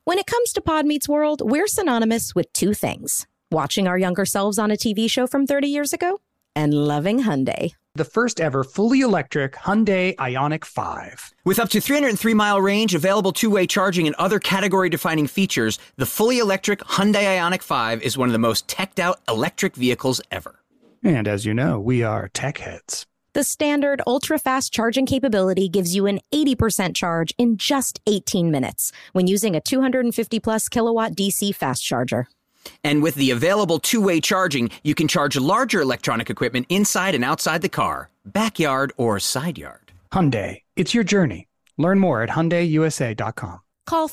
When it comes to Pod Meets World, we're synonymous with two things: watching our younger selves on a TV show from 30 years ago and loving Hyundai. The first ever fully electric Hyundai Ioniq 5. With up to 303-mile range, available two-way charging, and other category-defining features, the fully electric Hyundai Ioniq 5 is one of the most teched-out electric vehicles ever. And as you know, we are tech heads. The standard ultra-fast charging capability gives you an 80% charge in just 18 minutes when using a 250-plus kilowatt DC fast charger. And with the available two-way charging, you can charge larger electronic equipment inside and outside the car, backyard or side yard. Hyundai, it's your journey. Learn more at HyundaiUSA.com. Call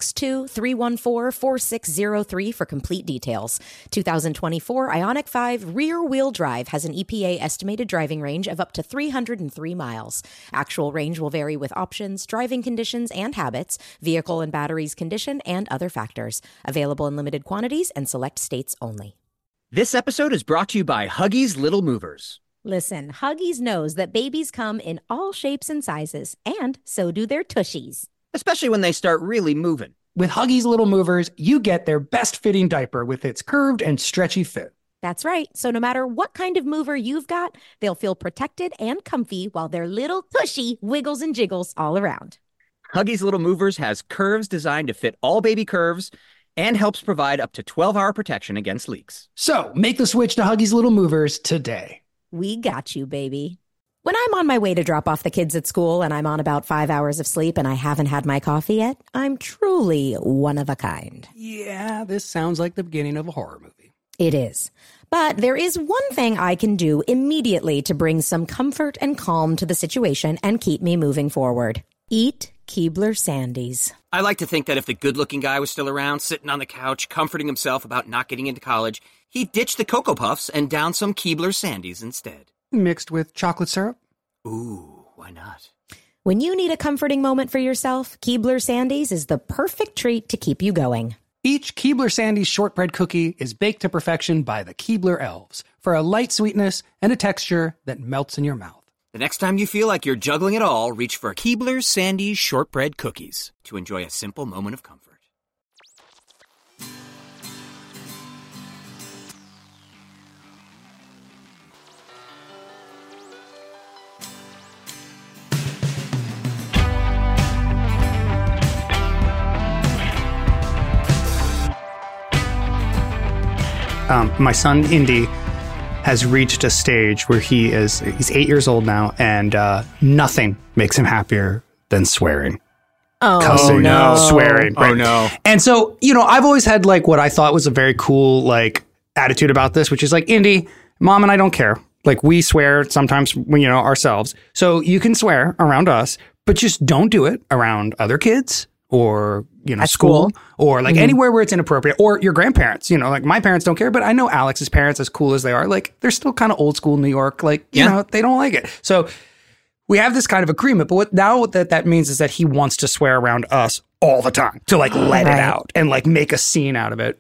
562-314-4603 for complete details. 2024 Ioniq 5 rear-wheel drive has an EPA estimated driving range of up to 303 miles. Actual range will vary with options, driving conditions and habits, vehicle and batteries condition, and other factors. Available in limited quantities and select states only. This episode is brought to you by Huggies Little Movers. Listen, Huggies knows that babies come in all shapes and sizes, and so do their tushies. Especially when they start really moving. With Huggies Little Movers, you get their best-fitting diaper with its curved and stretchy fit. That's right. So no matter what kind of mover you've got, they'll feel protected and comfy while their little tushy wiggles and jiggles all around. Huggies Little Movers has curves designed to fit all baby curves and helps provide up to 12-hour protection against leaks. So make the switch to Huggies Little Movers today. We got you, baby. When I'm on my way to drop off the kids at school and I'm on about 5 hours of sleep and I haven't had my coffee yet, I'm truly one of a kind. Yeah, this sounds like the beginning of a horror movie. It is. But there is one thing I can do immediately to bring some comfort and calm to the situation and keep me moving forward. Eat Keebler Sandies. I like to think that if the good-looking guy was still around, sitting on the couch, comforting himself about not getting into college, he'd ditch the Cocoa Puffs and down some Keebler Sandies instead. Mixed with chocolate syrup? Ooh, why not? When you need a comforting moment for yourself, Keebler Sandies is the perfect treat to keep you going. Each Keebler Sandies shortbread cookie is baked to perfection by the Keebler elves for a light sweetness and a texture that melts in your mouth. The next time you feel like you're juggling it all, reach for Keebler Sandies shortbread cookies to enjoy a simple moment of comfort. My son, Indy, has reached a stage where he's 8 years old now, and nothing makes him happier than swearing. Cussing, swearing. Right? Oh, no. And so, I've always had like what I thought was a very cool like attitude about this, which is like, Indy, Mom and I don't care. Like we swear sometimes, ourselves. So you can swear around us, but just don't do it around other kids or, At school or like anywhere where it's inappropriate, or your grandparents, like my parents don't care, but I know Alex's parents, as cool as they are, like they're still kind of old school New York, like, they don't like it. So we have this kind of agreement, but what that means is that he wants to swear around us all the time to like let it out and like make a scene out of it.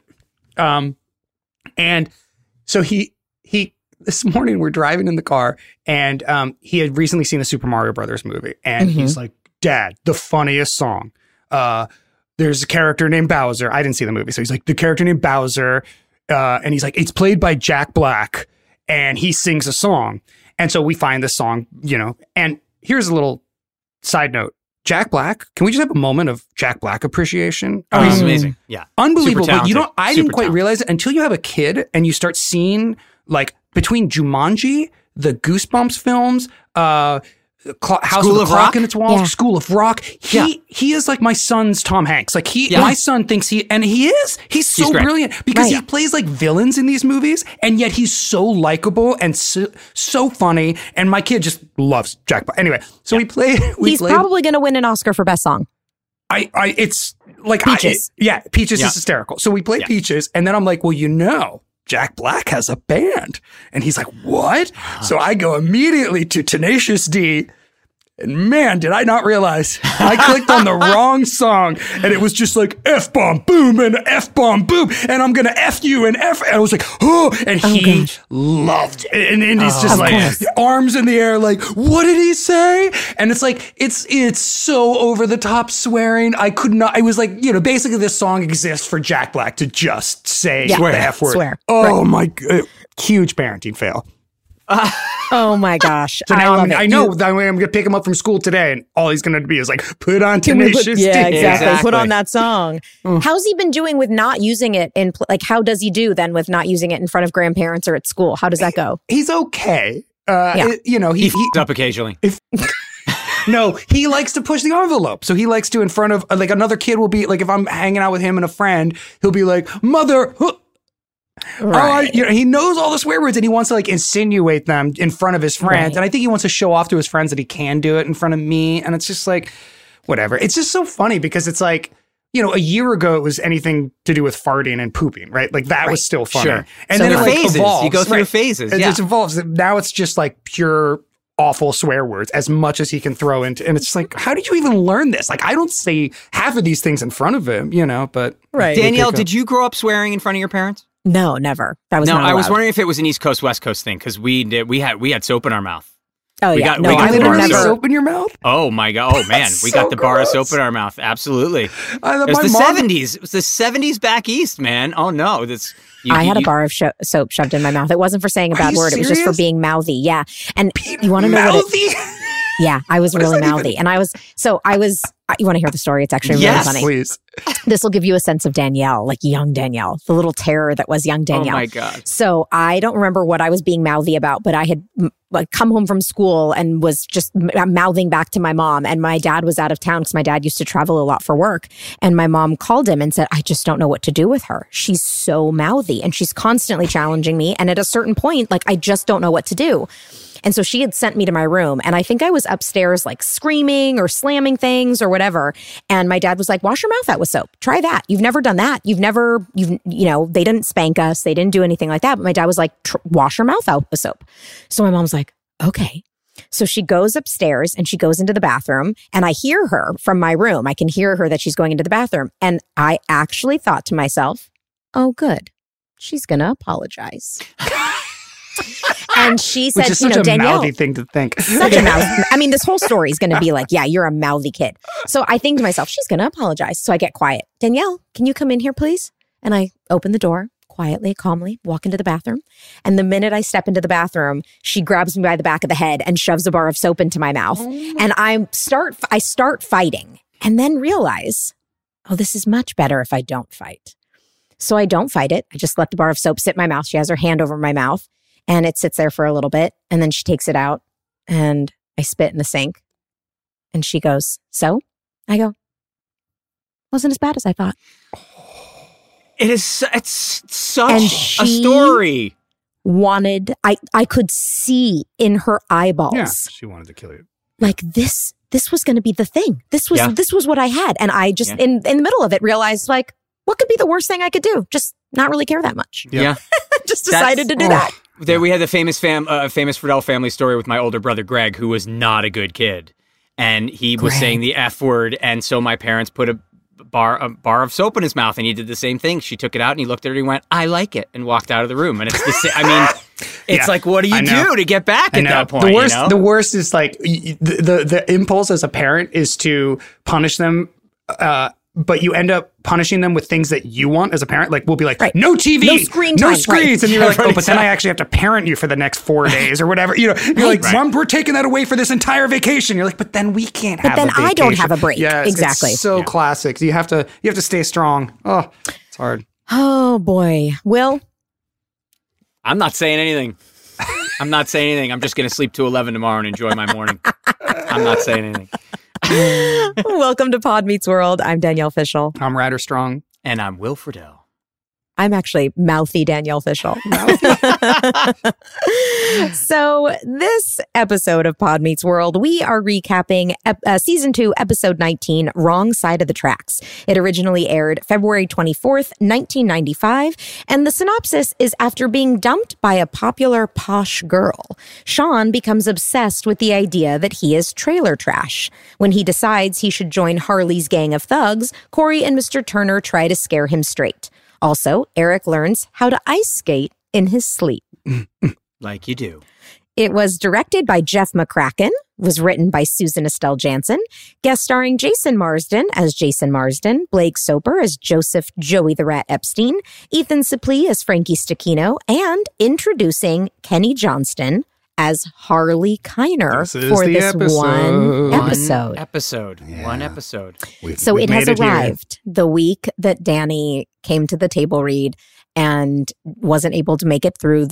And so he this morning we're driving in the car and he had recently seen the Super Mario Brothers movie and he's like, Dad, the funniest song. There's a character named Bowser. I didn't see the movie. So he's like, the character named Bowser. And he's like, it's played by Jack Black. And he sings a song. And so we find this song, and here's a little side note. Jack Black, can we just have a moment of Jack Black appreciation? Oh, he's amazing. Yeah. Unbelievable. Like, I didn't quite talented. realize it until you have a kid and you start seeing like between Jumanji, the Goosebumps films, House School of the of Clock Rock? in its walls, Yeah. School of Rock. He is like my son's Tom Hanks. Like my son thinks he is. He's so great. brilliant because he plays like villains in these movies, and yet he's so likable and so funny. And my kid just loves Jack Black. Anyway, so we play. He's probably going to win an Oscar for Best Song. It's like Peaches. Peaches is hysterical. So we play Peaches, and then I'm like, well, Jack Black has a band. And he's like, what? So I go immediately to Tenacious D And man, did I not realize I clicked on the wrong song, and it was just like F-bomb boom and F-bomb boom, and I'm gonna F you and F. And I was like, oh, and he loved it. And he's just like arms in the air, like, what did he say? And it's like, it's so over the top swearing. I could not, I was like, basically this song exists for Jack Black to just say the F word. Swear. Oh my God. Huge parenting fail. Oh my gosh. So now I know that I'm going to pick him up from school today, and all he's going to be is like, put on Tenacious D. Yeah, exactly. Put on that song. How's he been doing with not using it in, how does he do then with not using it in front of grandparents or at school? How does that go? He's okay. He f***ed up occasionally. No, he likes to push the envelope. So he likes to in front of, like, another kid will be, like, if I'm hanging out with him and a friend, he'll be like, mother, right. He knows all the swear words, and he wants to, like, insinuate them in front of his friends. Right. And I think he wants to show off to his friends that he can do it in front of me. And it's just like, whatever. It's just so funny because it's like, a year ago it was anything to do with farting and pooping, right? Like that was still funny. Sure. And so then it phases. Evolves. You go through phases. It just evolves. Now it's just like pure awful swear words as much as he can throw into. And it's like, how did you even learn this? Like, I don't say half of these things in front of him, but. Right. Danielle, did you grow up swearing in front of your parents? No, never. That was not allowed. I was wondering if it was an East Coast, West Coast thing, because we had soap in our mouth. Oh, we yeah. got literally soap in your mouth? Oh, my God. Oh, man. We got the bar of soap in our mouth. Absolutely. It was the 70s. It was the 70s back east, man. Oh, no. I had a bar of soap shoved in my mouth. It wasn't for saying a bad word. Serious? It was just for being mouthy. Yeah. And you want to know what Yeah, I was really mouthy. And you want to hear the story? It's actually really funny. Please. This will give you a sense of Danielle, like young Danielle, the little terror that was young Danielle. Oh my God. So I don't remember what I was being mouthy about, but I had come home from school and was just mouthing back to my mom. And my dad was out of town because my dad used to travel a lot for work. And my mom called him and said, I just don't know what to do with her. She's so mouthy and she's constantly challenging me. And at a certain point, like, I just don't know what to do. And so she had sent me to my room, and I think I was upstairs like screaming or slamming things or whatever. And my dad was like, wash your mouth out with soap. Try that. You've never done that. They didn't spank us. They didn't do anything like that. But my dad was like, wash your mouth out with soap. So my mom's like, okay. So she goes upstairs and she goes into the bathroom, and I hear her from my room. I can hear her that she's going into the bathroom. And I actually thought to myself, oh, good. She's going to apologize. And she said, which is such a Danielle, mouthy thing to think. Such a mouthy. I mean, this whole story is going to be like, yeah, you're a mouthy kid. So I think to myself, she's going to apologize. So I get quiet. Danielle, can you come in here, please? And I open the door quietly, calmly, walk into the bathroom. And the minute I step into the bathroom, she grabs me by the back of the head and shoves a bar of soap into my mouth. And I start fighting and then realize, oh, this is much better if I don't fight. So I don't fight it. I just let the bar of soap sit in my mouth. She has her hand over my mouth. And it sits there for a little bit, and then she takes it out, and I spit in the sink. And she goes, so? I go, wasn't as bad as I thought. It's such a story. I could see in her eyeballs. Yeah, she wanted to kill you. Like this was going to be the thing. This was what I had. And I just, in the middle of it, realized, like, what could be the worst thing I could do? Just not really care that much. Yeah. Just decided to do that. There we had the famous Friedel family story with my older brother Greg, who was not a good kid, and he was saying the F word, and so my parents put a bar of soap in his mouth, and he did the same thing. She took it out, and he looked at her, and he went, "I like it," and walked out of the room. And it's the same. I mean, it's like, what do you do to get back at that point? The worst is like the impulse as a parent is to punish them. But you end up punishing them with things that you want as a parent. Like, we'll be like, no TV, no screens. Right. And you're like, oh, but then I actually have to parent you for the next 4 days or whatever. You're like, Mom, we're taking that away for this entire vacation. You're like, but then we can't have a vacation. But then I don't have a break. Yes, exactly. It's so classic. You have to stay strong. Oh, it's hard. Oh, boy. Will? I'm not saying anything. I'm just going to sleep to 11 tomorrow and enjoy my morning. I'm not saying anything. Welcome to Pod Meets World. I'm Danielle Fishel. I'm Ryder Strong. And I'm Will Friedle. I'm actually mouthy Danielle Fishel. So this episode of Pod Meets World, we are recapping season 2, episode 19, Wrong Side of the Tracks. It originally aired February 24th, 1995, and the synopsis is after being dumped by a popular posh girl, Sean becomes obsessed with the idea that he is trailer trash. When he decides he should join Harley's gang of thugs, Corey and Mr. Turner try to scare him straight. Also, Eric learns how to ice skate in his sleep. Like you do. It was directed by Jeff McCracken, was written by Susan Estelle Jansen, guest starring Jason Marsden as Jason Marsden, Blake Soper as Joseph Joey the Rat Epstein, Ethan Suplee as Frankie Stacchino, and introducing Kenny Johnston as Harley Kiner for this one episode. One episode. So it has arrived the week that Danny came to the table read and wasn't able to make it through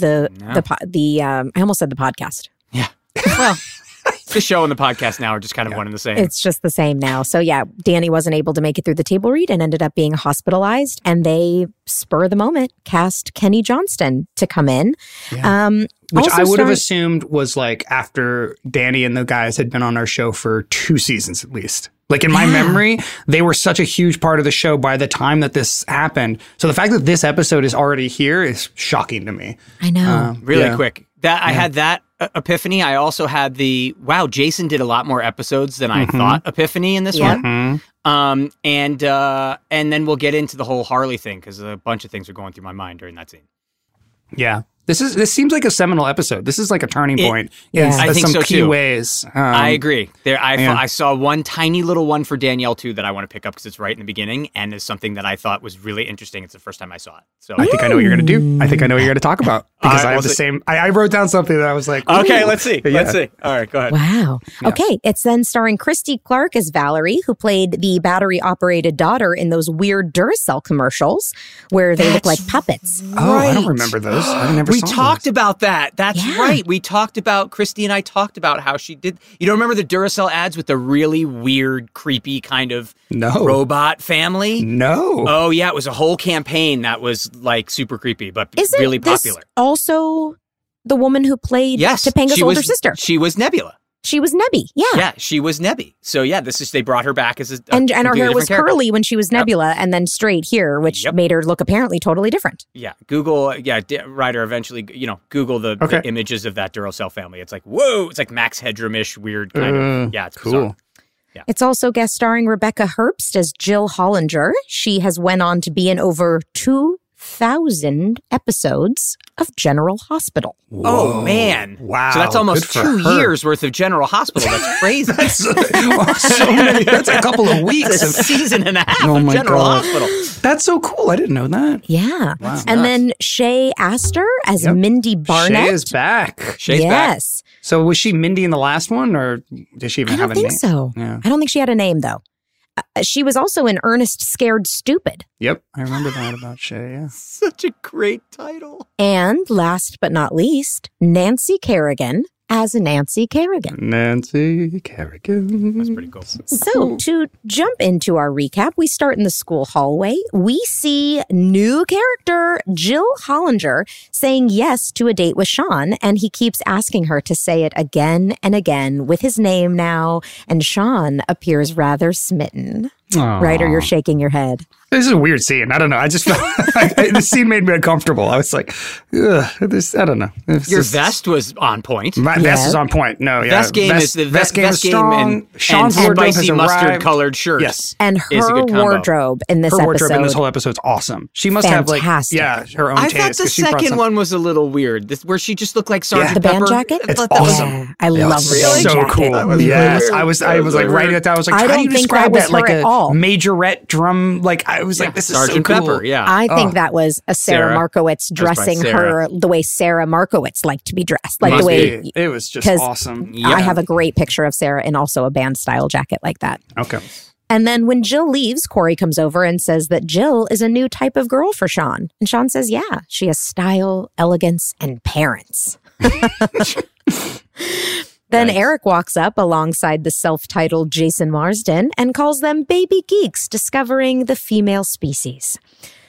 I almost said the podcast. Yeah. Well, the show and the podcast now are just kind of one and the same. It's just the same now. So yeah, Danny wasn't able to make it through the table read and ended up being hospitalized. And they, spur of the moment, cast Kenny Johnston to come in. Yeah. Which I would have assumed was like after Danny and the guys had been on our show for 2 seasons at least. Like in my memory, they were such a huge part of the show by the time that this happened. So the fact that this episode is already here is shocking to me. I know. Really quick. I had that epiphany. I also had wow, Jason did a lot more episodes than I thought epiphany in this one. And then we'll get into the whole Harley thing because a bunch of things are going through my mind during that scene. Yeah. This seems like a seminal episode. This is like a turning point in I think some so key too. ways. I agree. I saw one tiny little one for Danielle too that I want to pick up because it's right in the beginning and is something that I thought was really interesting. It's the first time I saw it. So I think I know what you're going to do. I think I know what you're going to talk about because I have the same. I wrote down something that I was like, okay, let's see. Yeah. Let's see. All right, go ahead. Wow. Yeah. Okay, it's then starring Christy Clark as Valerie, who played the battery-operated daughter in those weird Duracell commercials where they look like puppets. Oh, I don't remember those. I never We saw talked those. about that. That's right. We talked about, Christy and I talked about how she did. You don't remember the Duracell ads with the really weird, creepy kind of robot family? No. Oh, yeah. It was a whole campaign that was like super creepy, but Isn't really this popular. Also the woman who played Topanga's older sister. She was Nebula. She was Nebby, yeah. Yeah, she was Nebby. So yeah, they brought her back as and her hair was curly when she was Nebula and then straight here, which made her look apparently totally different. Yeah, Google, Ryder eventually, Google the images of that Duracell family. It's like, whoa, it's like Max Headroom-ish weird kind of, it's cool. Bizarre. Yeah. It's also guest starring Rebecca Herbst as Jill Hollinger. She has went on to be in over 2,000 epides of General Hospital. Whoa. Oh, man. Wow. So that's almost 2 years worth of General Hospital. That's crazy. That's so many. That's a couple of weeks. That's a season and a half of General Hospital. That's so cool. I didn't know that. Yeah. Wow. And then Shay Astor as Mindy Barnett. Shay is back. Shay's back. So was she Mindy in the last one, or did she even have a name? I don't think so. Yeah. I don't think she had a name, though. She was also in Ernest Scared Stupid. Yep, I remember that about Shay, yeah. Such a great title. And last but not least, Nancy Kerrigan as Nancy Kerrigan. Nancy Kerrigan. That's pretty cool. So to jump into our recap, we start in the school hallway. We see new character Jill Hollinger saying yes to a date with Sean, and he keeps asking her to say it again and again with his name now, and Sean appears rather smitten. Aww. Ryder, you're shaking your head. This is a weird scene. I don't know. I just felt the scene made me uncomfortable. I was like, I don't know. Your vest was on point. My vest is on point. No, yeah. Vest game is strong. Sean's wardrobe spicy mustard colored shirt. Yes. And her wardrobe in this whole episode is awesome. She must have her own taste. I thought the second one was a little weird. Where she just looked like Sergeant Pepper. The band jacket? It's awesome. I love the band so jacket. Cool. Yes. I was like writing it down. I was like, how do you describe that? Like a majorette drum? Like I was like, this is Sergeant so cool. Pepper, yeah. I think that was a Sarah Markowitz dressing her the way Sarah Markowitz liked to be dressed. Like the way it was just awesome. I have a great picture of Sarah in also a band style jacket like that. Okay. And then when Jill leaves, Corey comes over and says that Jill is a new type of girl for Sean. And Sean says, yeah, she has style, elegance, and parents. Then Eric walks up alongside the self-titled Jason Marsden and calls them baby geeks discovering the female species.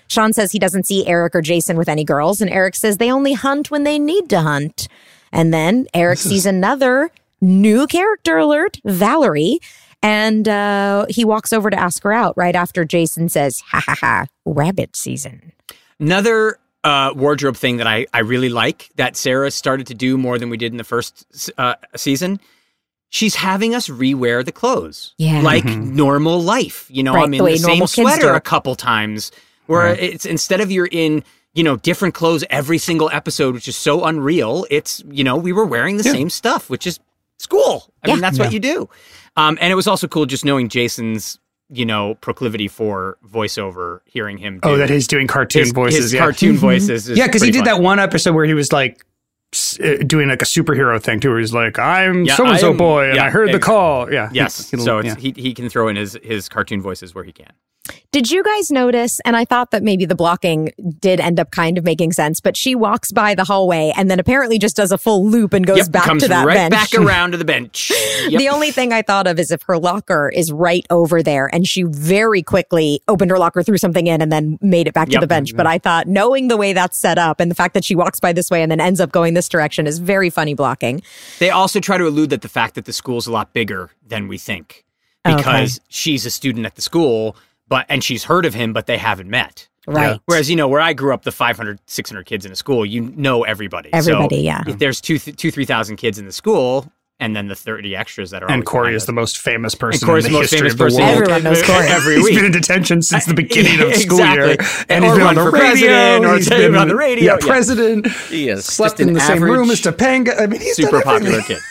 Sean says he doesn't see Eric or Jason with any girls, and Eric says they only hunt when they need to hunt. And then Eric sees another new character alert, Valerie, and he walks over to ask her out right after Jason says, ha ha ha, rabbit season. Another wardrobe thing that I really like that Sarah started to do more than we did in the first season. She's having us rewear the clothes like normal life. You know, right, I'm in the same sweater a couple times where it's instead of you're in, you know, different clothes every single episode, which is so unreal. It's, you know, we were wearing the same stuff, which is cool. I mean, that's what you do. And it was also cool just knowing Jason's, you know, proclivity for voiceover, hearing him do that he's doing cartoon voices. His cartoon voices. Yeah, because he did that one episode where he was like doing like a superhero thing too, where he's like, I'm so-and-so boy, and I heard the call. Yeah. Yes. He can throw in his cartoon voices where he can. Did you guys notice, and I thought that maybe the blocking did end up kind of making sense, but she walks by the hallway and then apparently just does a full loop and goes back to that bench. Back around to the bench. The only thing I thought of is if her locker is right over there and she very quickly opened her locker, threw something in, and then made it back to the bench. But I thought knowing the way that's set up and the fact that she walks by this way and then ends up going this direction is very funny blocking. They also try to allude that the fact that the school's a lot bigger than we think because she's a student at the school. And she's heard of him, but they haven't met. Right. Whereas, you know, where I grew up, the 500, 600 kids in a school, you know everybody. Everybody, so if there's 3,000 kids in the school, and then the 30 extras that are and Corey is the most famous person in the most history famous of the person world. Everyone knows Corey. Every week. He's been in detention since the beginning of school year. And he's been on the radio. He's been on the radio. Yeah, president. He is slept in the same room as Topanga. I mean, he's super popular kid.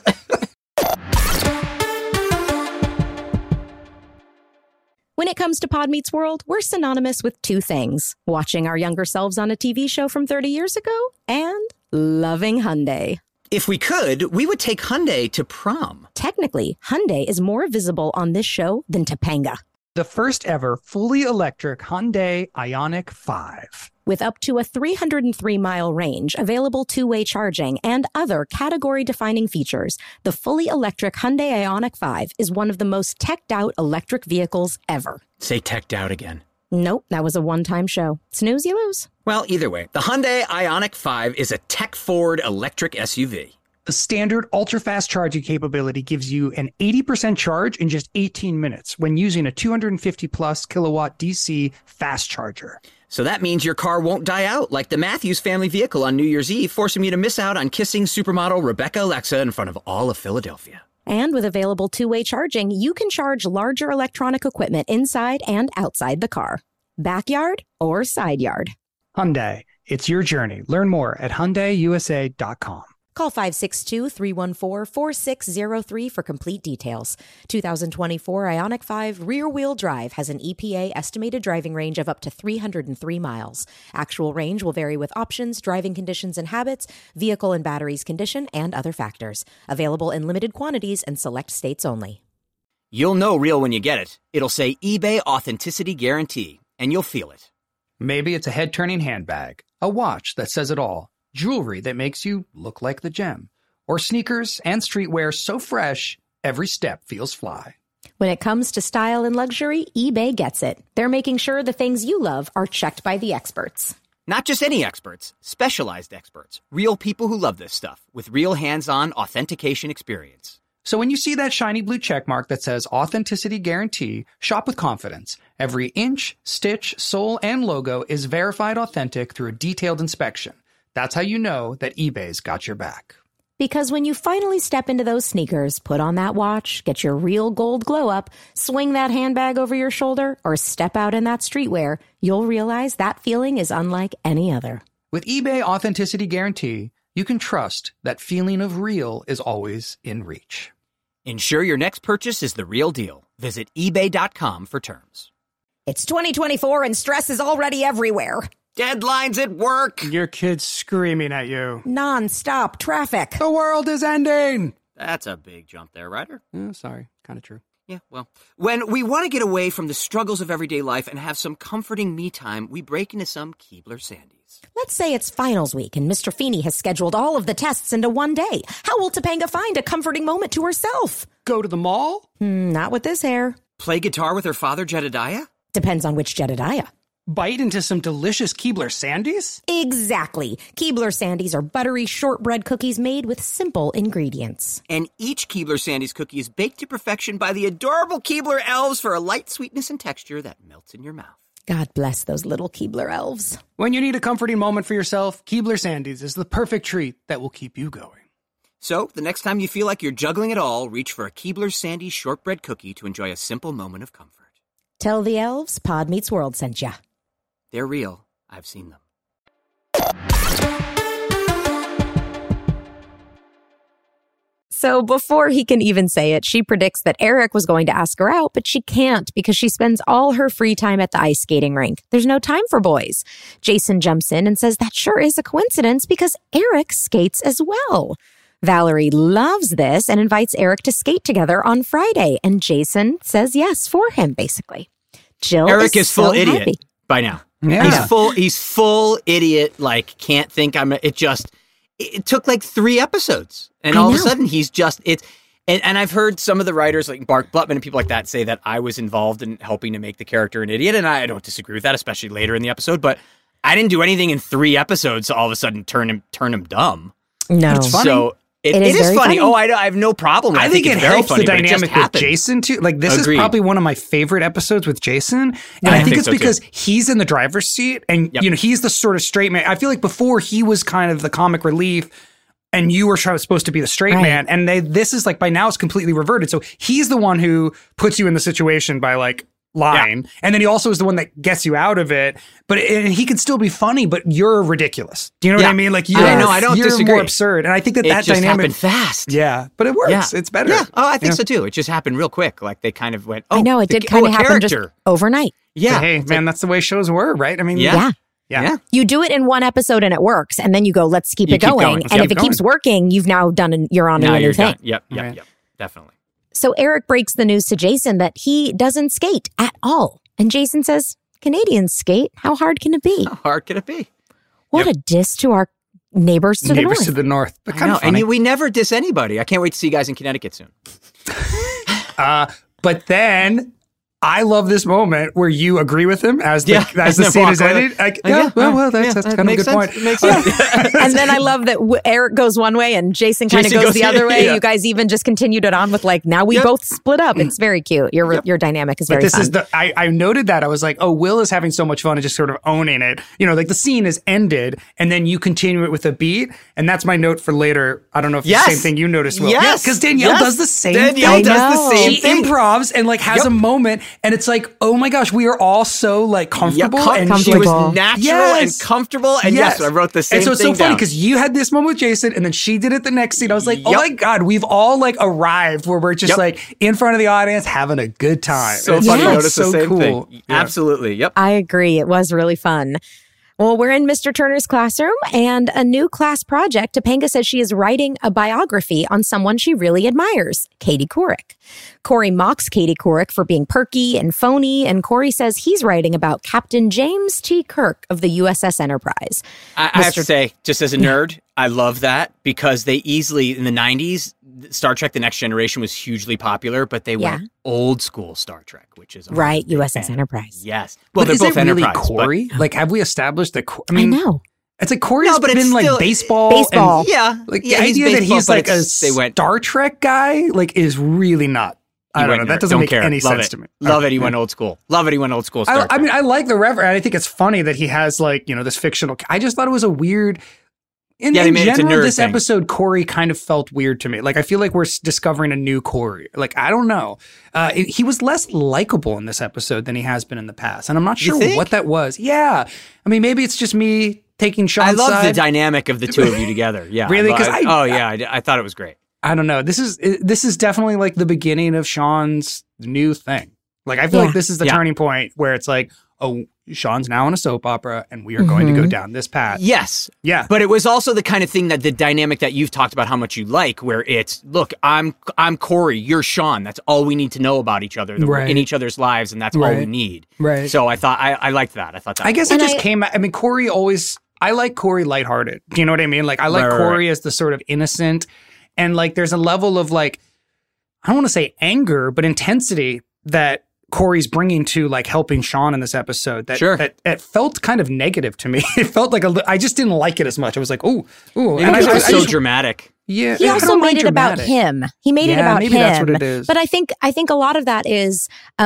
When it comes to Pod Meets World, we're synonymous with two things: watching our younger selves on a TV show from 30 years ago and loving Hyundai. If we could, we would take Hyundai to prom. Technically, Hyundai is more visible on this show than Topanga. The first ever fully electric Hyundai Ioniq 5. With up to a 303-mile range, available two-way charging, and other category-defining features, the fully electric Hyundai Ioniq 5 is one of the most teched-out electric vehicles ever. Say teched out again. Nope, that was a one-time show. Snooze, you lose. Well, either way, the Hyundai Ioniq 5 is a tech-forward electric SUV. The standard ultra-fast charging capability gives you an 80% charge in just 18 minutes when using a 250-plus kilowatt DC fast charger. So that means your car won't die out like the Matthews family vehicle on New Year's Eve, forcing me to miss out on kissing supermodel Rebecca Alexa in front of all of Philadelphia. And with available two-way charging, you can charge larger electronic equipment inside and outside the car. Backyard or side yard. Hyundai, it's your journey. Learn more at HyundaiUSA.com. Call 562-314-4603 for complete details. 2024 Ioniq 5 rear-wheel drive has an EPA estimated driving range of up to 303 miles. Actual range will vary with options, driving conditions and habits, vehicle and batteries condition, and other factors. Available in limited quantities and select states only. You'll know real when you get it. It'll say eBay Authenticity Guarantee, and you'll feel it. Maybe it's a head-turning handbag, a watch that says it all, jewelry that makes you look like the gem, or sneakers and streetwear so fresh, every step feels fly. When it comes to style and luxury, eBay gets it. They're making sure the things you love are checked by the experts. Not just any experts, specialized experts, real people who love this stuff, with real hands-on authentication experience. So when you see that shiny blue checkmark that says Authenticity Guarantee, shop with confidence. Every inch, stitch, sole, and logo is verified authentic through a detailed inspection. That's how you know that eBay's got your back. Because when you finally step into those sneakers, put on that watch, get your real gold glow up, swing that handbag over your shoulder, or step out in that streetwear, you'll realize that feeling is unlike any other. With eBay Authenticity Guarantee, you can trust that feeling of real is always in reach. Ensure your next purchase is the real deal. Visit eBay.com for terms. It's 2024 and stress is already everywhere. Deadlines at work. Your kid's screaming at you. Non-stop traffic. The world is ending. That's a big jump there, Ryder. Oh, sorry, kind of true. Yeah, well, when we want to get away from the struggles of everyday life and have some comforting me time, we break into some Keebler Sandies. Let's say it's finals week and Mr. Feeney has scheduled all of the tests into one day. How will Topanga find a comforting moment to herself? Go to the mall? Not with this hair. Play guitar with her father, Jedediah? Depends on which Jedediah. bite into some delicious Keebler Sandies? Exactly. Keebler Sandies are buttery shortbread cookies made with simple ingredients. And each Keebler Sandies cookie is baked to perfection by the adorable Keebler elves for a light sweetness and texture that melts in your mouth. God bless those little Keebler elves. When you need a comforting moment for yourself, Keebler Sandies is the perfect treat that will keep you going. So, the next time you feel like you're juggling it all, reach for a Keebler Sandies shortbread cookie to enjoy a simple moment of comfort. Tell the elves Pod Meets World sent ya. They're real. I've seen them. So before he can even say it, she predicts that Eric was going to ask her out, but she can't because she spends all her free time at the ice skating rink. There's no time for boys. Jason jumps in and says that sure is a coincidence because Eric skates as well. Valerie loves this and invites Eric to skate together on Friday, and Jason says yes for him, basically. Jill Eric is full so idiot happy. by now. Yeah. He's full idiot, like, can't think it took like 3 episodes. And all of a sudden and I've heard some of the writers like Mark Blutman and people like that say that I was involved in helping to make the character an idiot. And I don't disagree with that, especially later in the episode, but I didn't do anything in 3 episodes to all of a sudden turn him dumb. No. It's funny. So it is very funny. funny. Oh, I have no problem with it. I think it it's very helps funny, the but it just dynamic with happened. Jason too. Like this Agreed. is probably one of my favorite episodes with Jason, and Yeah, I think it's so, because too. he's in the driver's seat, and Yep. he's the sort of straight man. I feel like before he was kind of the comic relief, and you were supposed to be the straight Right. man, and this is like by now it's completely reverted. So he's the one who puts you in the situation by like lying, and then he also is the one that gets you out of it. But and he can still be funny, but you're ridiculous. Do you know what I mean? Like I know, I don't you're disagree. more absurd, and I think that It that just dynamic happened fast. Yeah, but it works. Yeah. It's better. Yeah. Oh, I think Yeah. so too. It just happened real quick. Like they kind of went, oh, I know, it did a kind of happen just character. overnight. Yeah. But hey, man, that's the way shows were, right? I mean, Yeah. Yeah. You do it in one episode and it works, and then you go, let's keep You it keep going. going. And Keep if it keeps working, you've now done you're on Now a new you're thing. done. Yep. Right. Definitely. So Eric breaks the news to Jason that he doesn't skate at all. And Jason says, Canadians skate. How hard can it be? How hard could it be? What a diss to our neighbors to the neighbors north. to the north. But I kind know, of funny. and we never diss anybody. I can't wait to see you guys in Connecticut soon. But then I love this moment where you agree with him as the Yeah, as the and then scene walk is away ended. Like, yeah, well, yeah, that's that kind of a makes good point. sense. It makes sense. And then I love that Eric goes one way and Jason kind of Jason goes the goes- other way. yeah. You guys even just continued it on with like, now we Yep. both split up. It's very cute. Your dynamic is But very this fun. is I noted that. I was like, oh, Will is having so much fun and just sort of owning it. Like the scene is ended and then you continue it with a beat. And that's my note for later. I don't know if it's Yes. the same thing you noticed, Will. Yes. Because Danielle Yes. does the same Danielle thing. does the same She thing. improvs and like has Yep. a moment. And it's like, oh my gosh, we are all so like comfortable. and she comfortable. was natural Yes. and comfortable. And yes, I wrote the same And so it's thing so funny down. because you had this moment with Jason and then she did it the next scene. I was like, oh Yep. my God, we've all like arrived where we're just Yep. like in front of the audience having a good time. So It's funny. Yeah. I it's noticed so the same cool. thing. Yeah. Absolutely. Yep. I agree. It was really fun. Well, we're in Mr. Turner's classroom and a new class project. Topanga says she is writing a biography on someone she really admires, Katie Couric. Corey mocks Katie Couric for being perky and phony, and Corey says he's writing about Captain James T. Kirk of the USS Enterprise. I have to say, just as a nerd, I love that because they easily, in the 90s, Star Trek The Next Generation was hugely popular, but they went old school Star Trek, which is Right, big USS fan. Enterprise. Yes. Well, But they're is both it really Enterprise. Corey? Like, have we established that? I know. It's like Corey's No, but it's been like still- baseball. Baseball. And, Yeah. like yeah, the idea that baseball, he's but like a it's- they went, Star Trek guy, like, is really not. I don't know. That doesn't don't make care. any Love sense it. to me. Love it. He went old school. Love it. He went old school. Star I mean, Trek. I like the reference. I think it's funny that he has like this fictional. I just thought it was a weird. In Yeah, they made it a general, nerd this thing. episode, Corey kind of felt weird to me. Like, I feel like we're discovering a new Corey. Like, I don't know. He was less likable in this episode than he has been in the past. And I'm not You sure think? what that was. Yeah. I mean, maybe it's just me taking Sean's I love the side. dynamic of the two of you together. Yeah. Really? 'Cause I thought it was great. I don't know. This is definitely like the beginning of Sean's new thing. Like, I feel Yeah. like this is the Yeah. turning point where it's like, oh, Sean's now in a soap opera and we are going to go down this path. Yes. Yeah. But it was also the kind of thing that the dynamic that you've talked about how much you like, where it's, look, I'm Corey, you're Sean. That's all we need to know about each other. That we're Right. in each other's lives, and that's all we Right. need. Right. So I thought I liked that. I thought that. I guess And it just I- came. I mean, Corey always. I like Corey lighthearted. Do you know what I mean? Like, I like Right, right, Corey as the sort of innocent, and like, there's a level of like, I don't want to say anger, but intensity that Corey's bringing to like helping Sean in this episode that Sure. that it felt kind of negative to me. It felt like I just didn't like it as much. I was like, ooh, Maybe and because it was so just- dramatic. Yeah, He I also don't mind made it about dramatic. him. He made it Yeah, about maybe him. that's what it is. But I think a lot of that is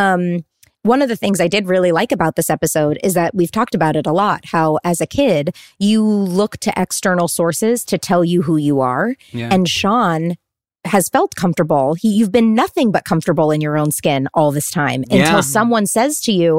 one of the things I did really like about this episode is that we've talked about it a lot, how as a kid, you look to external sources to tell you who you are. Yeah. And Sean has felt comfortable. You've been nothing but comfortable in your own skin all this time Yeah. until someone says to you,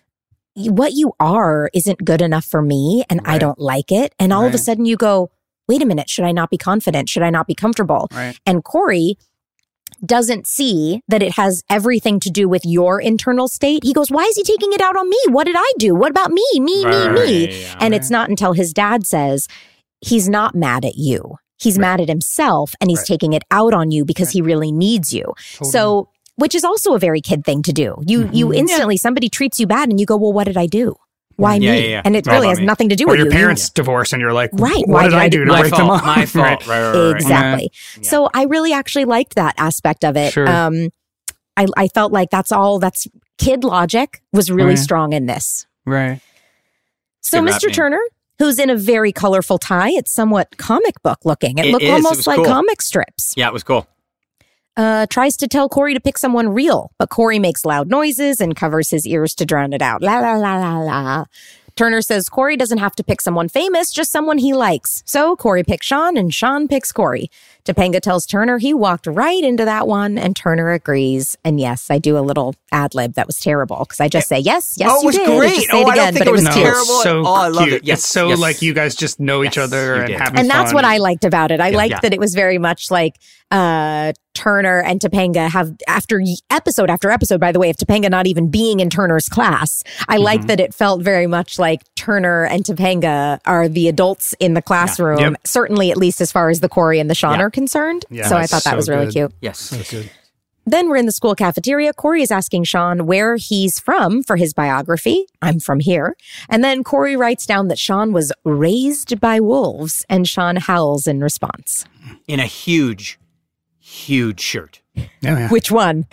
what you are isn't good enough for me and I Right. don't like it. And all of a Right. sudden you go, wait a minute, should I not be confident? Should I not be comfortable? Right. And Corey doesn't see that it has everything to do with your internal state. He goes, why is he taking it out on me? What did I do? What about me? Me. Yeah. And it's not until his dad says, he's not mad at you. He's mad at himself and he's Right. taking it out on you because he really needs you. Totally. So, which is also a very kid thing to do. You instantly, somebody treats you bad and you go, well, what did I do? Why Yeah, me? yeah, yeah. And it It's all really about has me. nothing to do Or with your you. parents divorce and you're like, Right. what did I do to My break them fault. up? My fault. Right. Right. Exactly. Yeah. So I really actually liked that aspect of it. Sure. I felt like that's kid logic was really Right. strong in this. Right. So Good Mr. happening. Turner, who's in a very colorful tie, it's somewhat comic book looking. It It looked is. It almost was like cool. comic strips. Yeah, it was cool. Tries to tell Corey to pick someone real, but Corey makes loud noises and covers his ears to drown it out. La la la la la. Turner says Corey doesn't have to pick someone famous, just someone he likes. So Corey picks Sean and Sean picks Corey. Topanga tells Turner he walked right into that one and Turner agrees. And yes, I do a little ad lib that was terrible because I just say, yes, Oh, it you was did. great. Just say Oh, it I don't again, think but it it was was terrible. cute. Terrible. So Oh, I loved cute. it. Yes, It's so yes. like you guys just know each Yes, other you and did. having And that's fun. what I liked about it. I liked yeah. that it was very much like Turner and Topanga have episode after episode, by the way, of Topanga not even being in Turner's class. I like that it felt very much like Turner and Topanga are the adults in the classroom, Yep. certainly at least as far as the Corey and the Sean Yeah. are concerned. Yeah, So I that's thought that so was really good. cute. Yes. That's good. Then we're in the school cafeteria. Corey is asking Sean where he's from for his biography. I'm from here. And then Corey writes down that Sean was raised by wolves, and Sean howls in response. In a huge shirt. Yeah. Which one?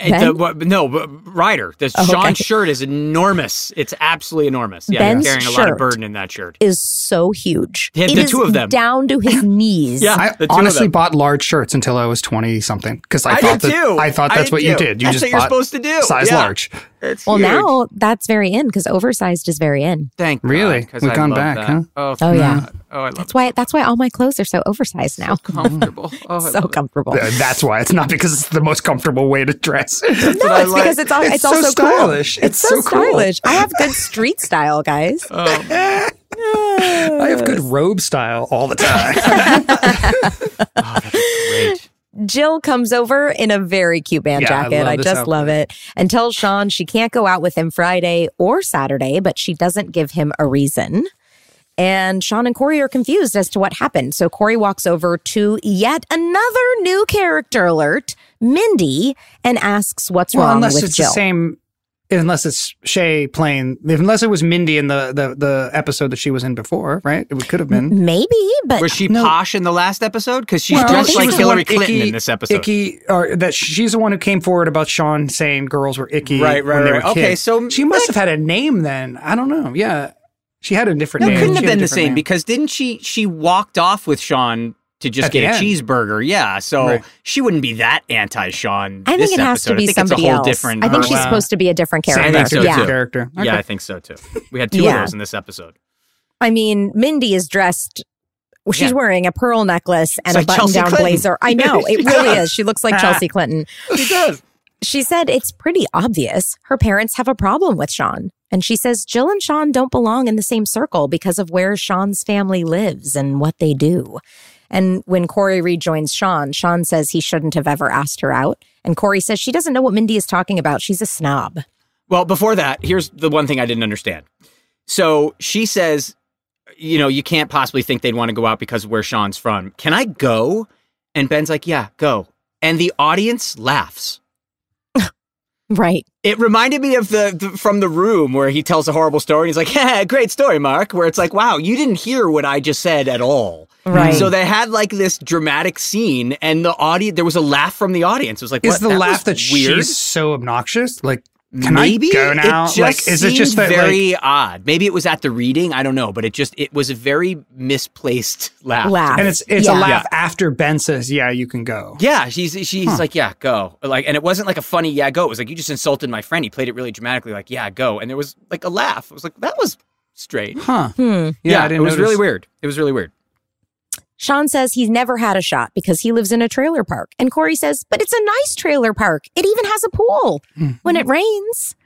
Ryder. The Oh, Sean's okay. shirt is enormous. It's absolutely enormous. Yeah, Ben's he's carrying a lot shirt. of burden in that shirt. Is so huge. Yeah, It the is two of them. down to his knees. Yeah. I The two of honestly them. bought large shirts until I was 20 something because I I thought did too. I thought I that's did what you too. did. You That's just what you're bought supposed to do. size Yeah. large. It's Well, huge. now that's very in because oversized is very in. Thank Really? God, 'cause We've I gone love back, that. huh? Oh, Oh, yeah. Oh, I love That's why all my clothes are so oversized now. comfortable. Oh, I So love it. comfortable. That's why. It's not because it's the most comfortable way to dress. No, it's because it's It's so also stylish. Cool. It's so cool. stylish. I have good street style, guys. I have good robe style all the time. Great. Jill comes over in a very cute band Yeah, I jacket. love I this just outfit. love it. And tells Sean she can't go out with him Friday or Saturday, but she doesn't give him a reason. And Sean and Corey are confused as to what happened. So Corey walks over to yet another new character alert, Mindy, and asks what's Well, wrong unless with it's Jill. the same. Unless it's Shay playing, unless it was Mindy in the episode that she was in before, right? It could have been. Maybe, but Was she No. posh in the last episode? Because she's Well, dressed she like was the Hillary one Clinton icky- in this episode. Icky, or that she's the one who came forward about Sean saying girls were icky. Right, when they were right. Okay, kids. so she must have had a name then. I don't know. Yeah, she had a different No, it name. couldn't have She had a been the different same name. because didn't she walked off with Sean to just At get the a end. cheeseburger? Yeah, so Right. she wouldn't be that anti-Sean. I this think it has to episode. be I think somebody it's a whole else. different. I think she's Wow. supposed to be a different Same character. I think so, yeah. too. character. Okay. Yeah, I think so too. We had two Yeah. of those in this episode. I mean, Mindy is dressed. Well, she's Yeah. wearing a pearl necklace and It's a like Chelsea button-down Clinton. blazer. I know it She really does. is. She looks like Chelsea Clinton. She does. She said it's pretty obvious her parents have a problem with Sean. And she says Jill and Sean don't belong in the same circle because of where Sean's family lives and what they do. And when Corey rejoins Sean, Sean says he shouldn't have ever asked her out. And Corey says she doesn't know what Mindy is talking about. She's a snob. Well, before that, here's the one thing I didn't understand. So she says, you know, you can't possibly think they'd want to go out because of where Sean's from. Can I go? And Ben's like, yeah, go. And the audience laughs. Right. It reminded me of the from The Room where he tells a horrible story and he's like, yeah, great story, Mark, where it's like, wow, you didn't hear what I just said at all. Right. So they had like this dramatic scene and the audience, there was a laugh from the audience. It was like, Is what? the That laugh was that weird? she's so obnoxious? Like can maybe I go now? It just is it just that, very odd? Maybe it was at the reading. I don't know, but it was a very misplaced laugh. And it's a laugh after Ben says, "Yeah, you can go." Yeah, she's like, "Yeah, go." Like, and it wasn't like a funny "yeah, go." It was like, "You just insulted my friend." He played it really dramatically, like, "Yeah, go," and there was like a laugh. It was like, that was strange. Huh? Yeah, it was really weird. It was really weird. Sean says he's never had a shot because he lives in a trailer park. And Corey says, but it's a nice trailer park. It even has a pool when it rains.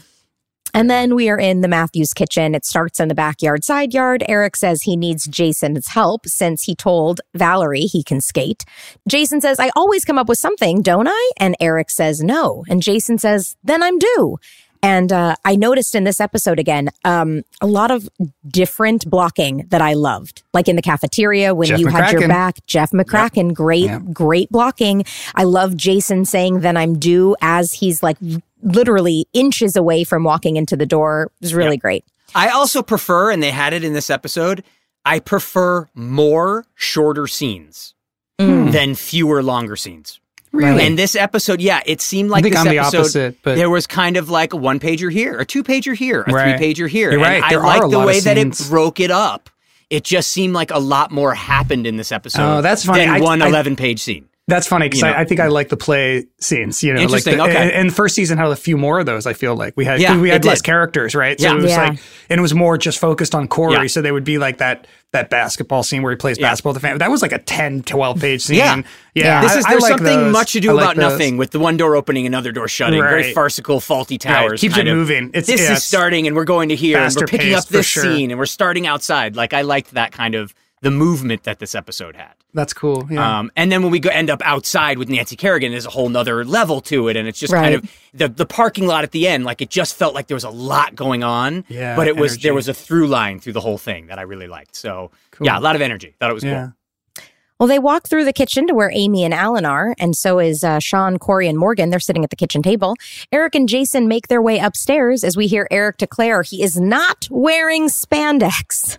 And then we are in the Matthews kitchen. It starts in the backyard side yard. Eric says he needs Jason's help since he told Valerie he can skate. Jason says, I always come up with something, don't I? And Eric says no. And Jason says, then I'm due. And I noticed in this episode again, a lot of different blocking that I loved. Like in the cafeteria when you had your back, Jeff McCracken, great blocking. I love Jason saying, then I'm due, as he's like literally inches away from walking into the door. It was really great. I also prefer, and they had it in this episode, I prefer more shorter scenes than fewer longer scenes. Really? And this episode, it seemed like this episode, there was kind of like a 1-pager here, a 2-pager here, a 3-pager here. You're right. And I like the way that it broke it up. It just seemed like a lot more happened in this episode that's funny. than one 11-page scene. That's funny because I think I like the play scenes. Interesting. Like okay. And the first season had a few more of those. I feel like we had less characters, right? So it was like, and it was more just focused on Corey. Yeah. So they would be like that basketball scene where he plays basketball with the family. That was like a 10, 12-page scene. Yeah. There's like something those. much ado about nothing with the one door opening, another door shutting. Right. Very farcical, faulty towers. Right. Keeps it moving. This is starting and we're going to here and we're picking up this scene and we're starting outside. Like I liked that kind of the movement that this episode had. That's cool. Yeah. And then when we end up outside with Nancy Kerrigan, there's a whole nother level to it. And it's just kind of the parking lot at the end. Like it just felt like there was a lot going on. Yeah, but there was a through line through the whole thing that I really liked. So a lot of energy. Thought it was cool. Well, they walk through the kitchen to where Amy and Alan are, and so is Sean, Corey, and Morgan. They're sitting at the kitchen table. Eric and Jason make their way upstairs as we hear Eric declare he is not wearing spandex.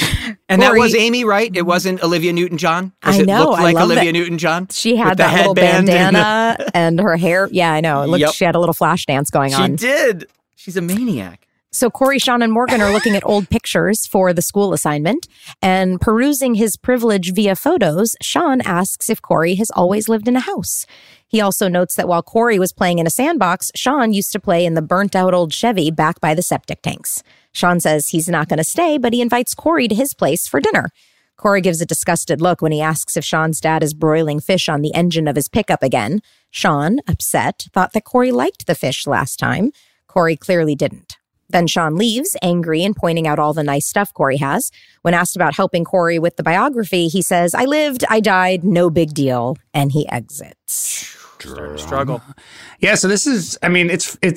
And that was Amy, right? It wasn't Olivia Newton-John? I know. It looked like Olivia that. Newton-John? She had that little bandana and her hair. Yeah, I know. It looked, she had a little flash dance going on. She did. She's a maniac. So Corey, Sean, and Morgan are looking at old pictures for the school assignment, and perusing his privilege via photos, Sean asks if Corey has always lived in a house. He also notes that while Corey was playing in a sandbox, Sean used to play in the burnt-out old Chevy back by the septic tanks. Sean says he's not going to stay, but he invites Corey to his place for dinner. Corey gives a disgusted look when he asks if Sean's dad is broiling fish on the engine of his pickup again. Sean, upset, thought that Corey liked the fish last time. Corey clearly didn't. Then Sean leaves, angry and pointing out all the nice stuff Corey has. When asked about helping Corey with the biography, he says, I lived, I died, no big deal. And he exits. Starting to struggle. Yeah, so this is, I mean,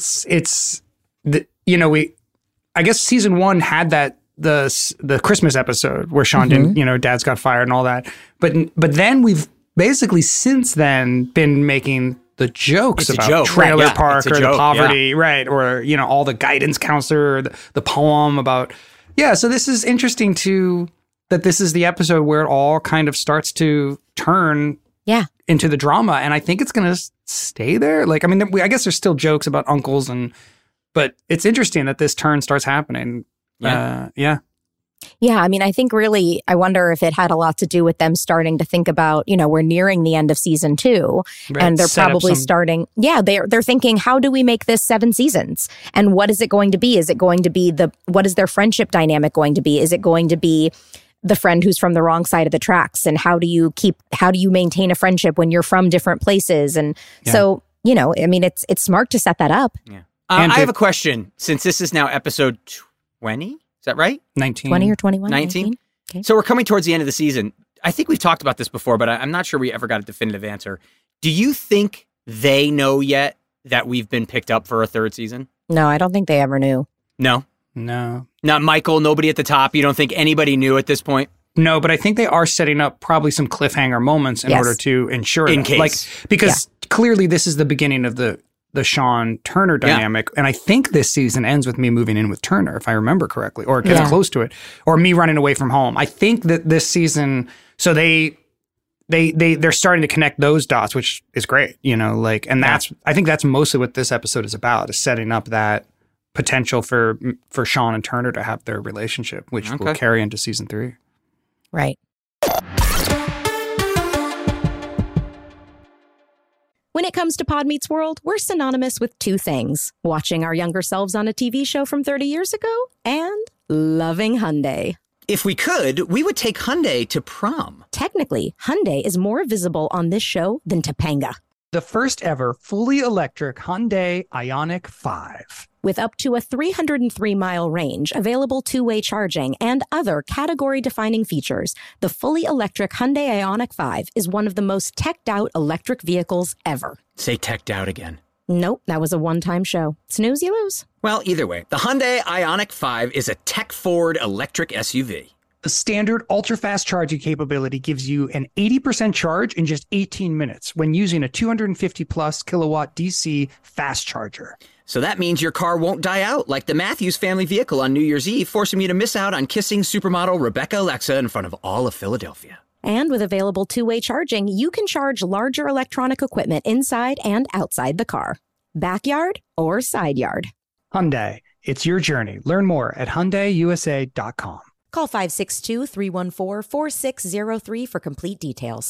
I guess season 1 had that, the Christmas episode where Sean didn't, Dad's got fired and all that. But then we've basically since then been making the jokes about trailer park or the poverty, right? Or, all the guidance counselor, the poem about, so this is interesting too, that this is the episode where it all kind of starts to turn into the drama. And I think it's going to stay there. Like, I mean, I guess there's still jokes about uncles but it's interesting that this turn starts happening. Yeah, I mean, I think really, I wonder if it had a lot to do with them starting to think about, we're nearing the end of season 2, and they're probably starting, they're thinking, how do we make this 7 seasons? And what is it going to be? Is it going to be what is their friendship dynamic going to be? Is it going to be the friend who's from the wrong side of the tracks? And how do you maintain a friendship when you're from different places? And so, I mean, it's smart to set that up. Yeah. I have a question, since this is now episode 20. Is that right? 19. 20 or 21? 19? Okay. So we're coming towards the end of the season. I think we've talked about this before, but I'm not sure we ever got a definitive answer. Do you think they know yet that we've been picked up for a 3rd season? No, I don't think they ever knew. No? No. Not Michael, nobody at the top? You don't think anybody knew at this point? No, but I think they are setting up probably some cliffhanger moments in order to ensure in that. case. Because clearly this is the beginning of the Sean Turner dynamic. And I think this season ends with me moving in with Turner, if I remember correctly, or it gets close to it, or me running away from home. I think that this season, so they they're starting to connect those dots, which is great, and I think that's mostly what this episode is about, is setting up that potential for Sean and Turner to have their relationship, which will carry into season 3. Right. When it comes to Pod Meets World, we're synonymous with 2 things: watching our younger selves on a TV show from 30 years ago and loving Hyundai. If we could, we would take Hyundai to prom. Technically, Hyundai is more visible on this show than Topanga. The first ever fully electric Hyundai Ioniq 5. With up to a 303-mile range, available two-way charging, and other category-defining features, the fully electric Hyundai Ioniq 5 is one of the most teched-out electric vehicles ever. Say teched out again. Nope, that was a one-time show. Snooze, you lose. Well, either way, the Hyundai Ioniq 5 is a tech-forward electric SUV. The standard ultra-fast charging capability gives you an 80% charge in just 18 minutes when using a 250-plus kilowatt DC fast charger. So that means your car won't die out like the Matthews family vehicle on New Year's Eve, forcing you to miss out on kissing supermodel Rebecca Alexa in front of all of Philadelphia. And with available two-way charging, you can charge larger electronic equipment inside and outside the car. Backyard or side yard. Hyundai, it's your journey. Learn more at HyundaiUSA.com. Call 562-314-4603 for complete details.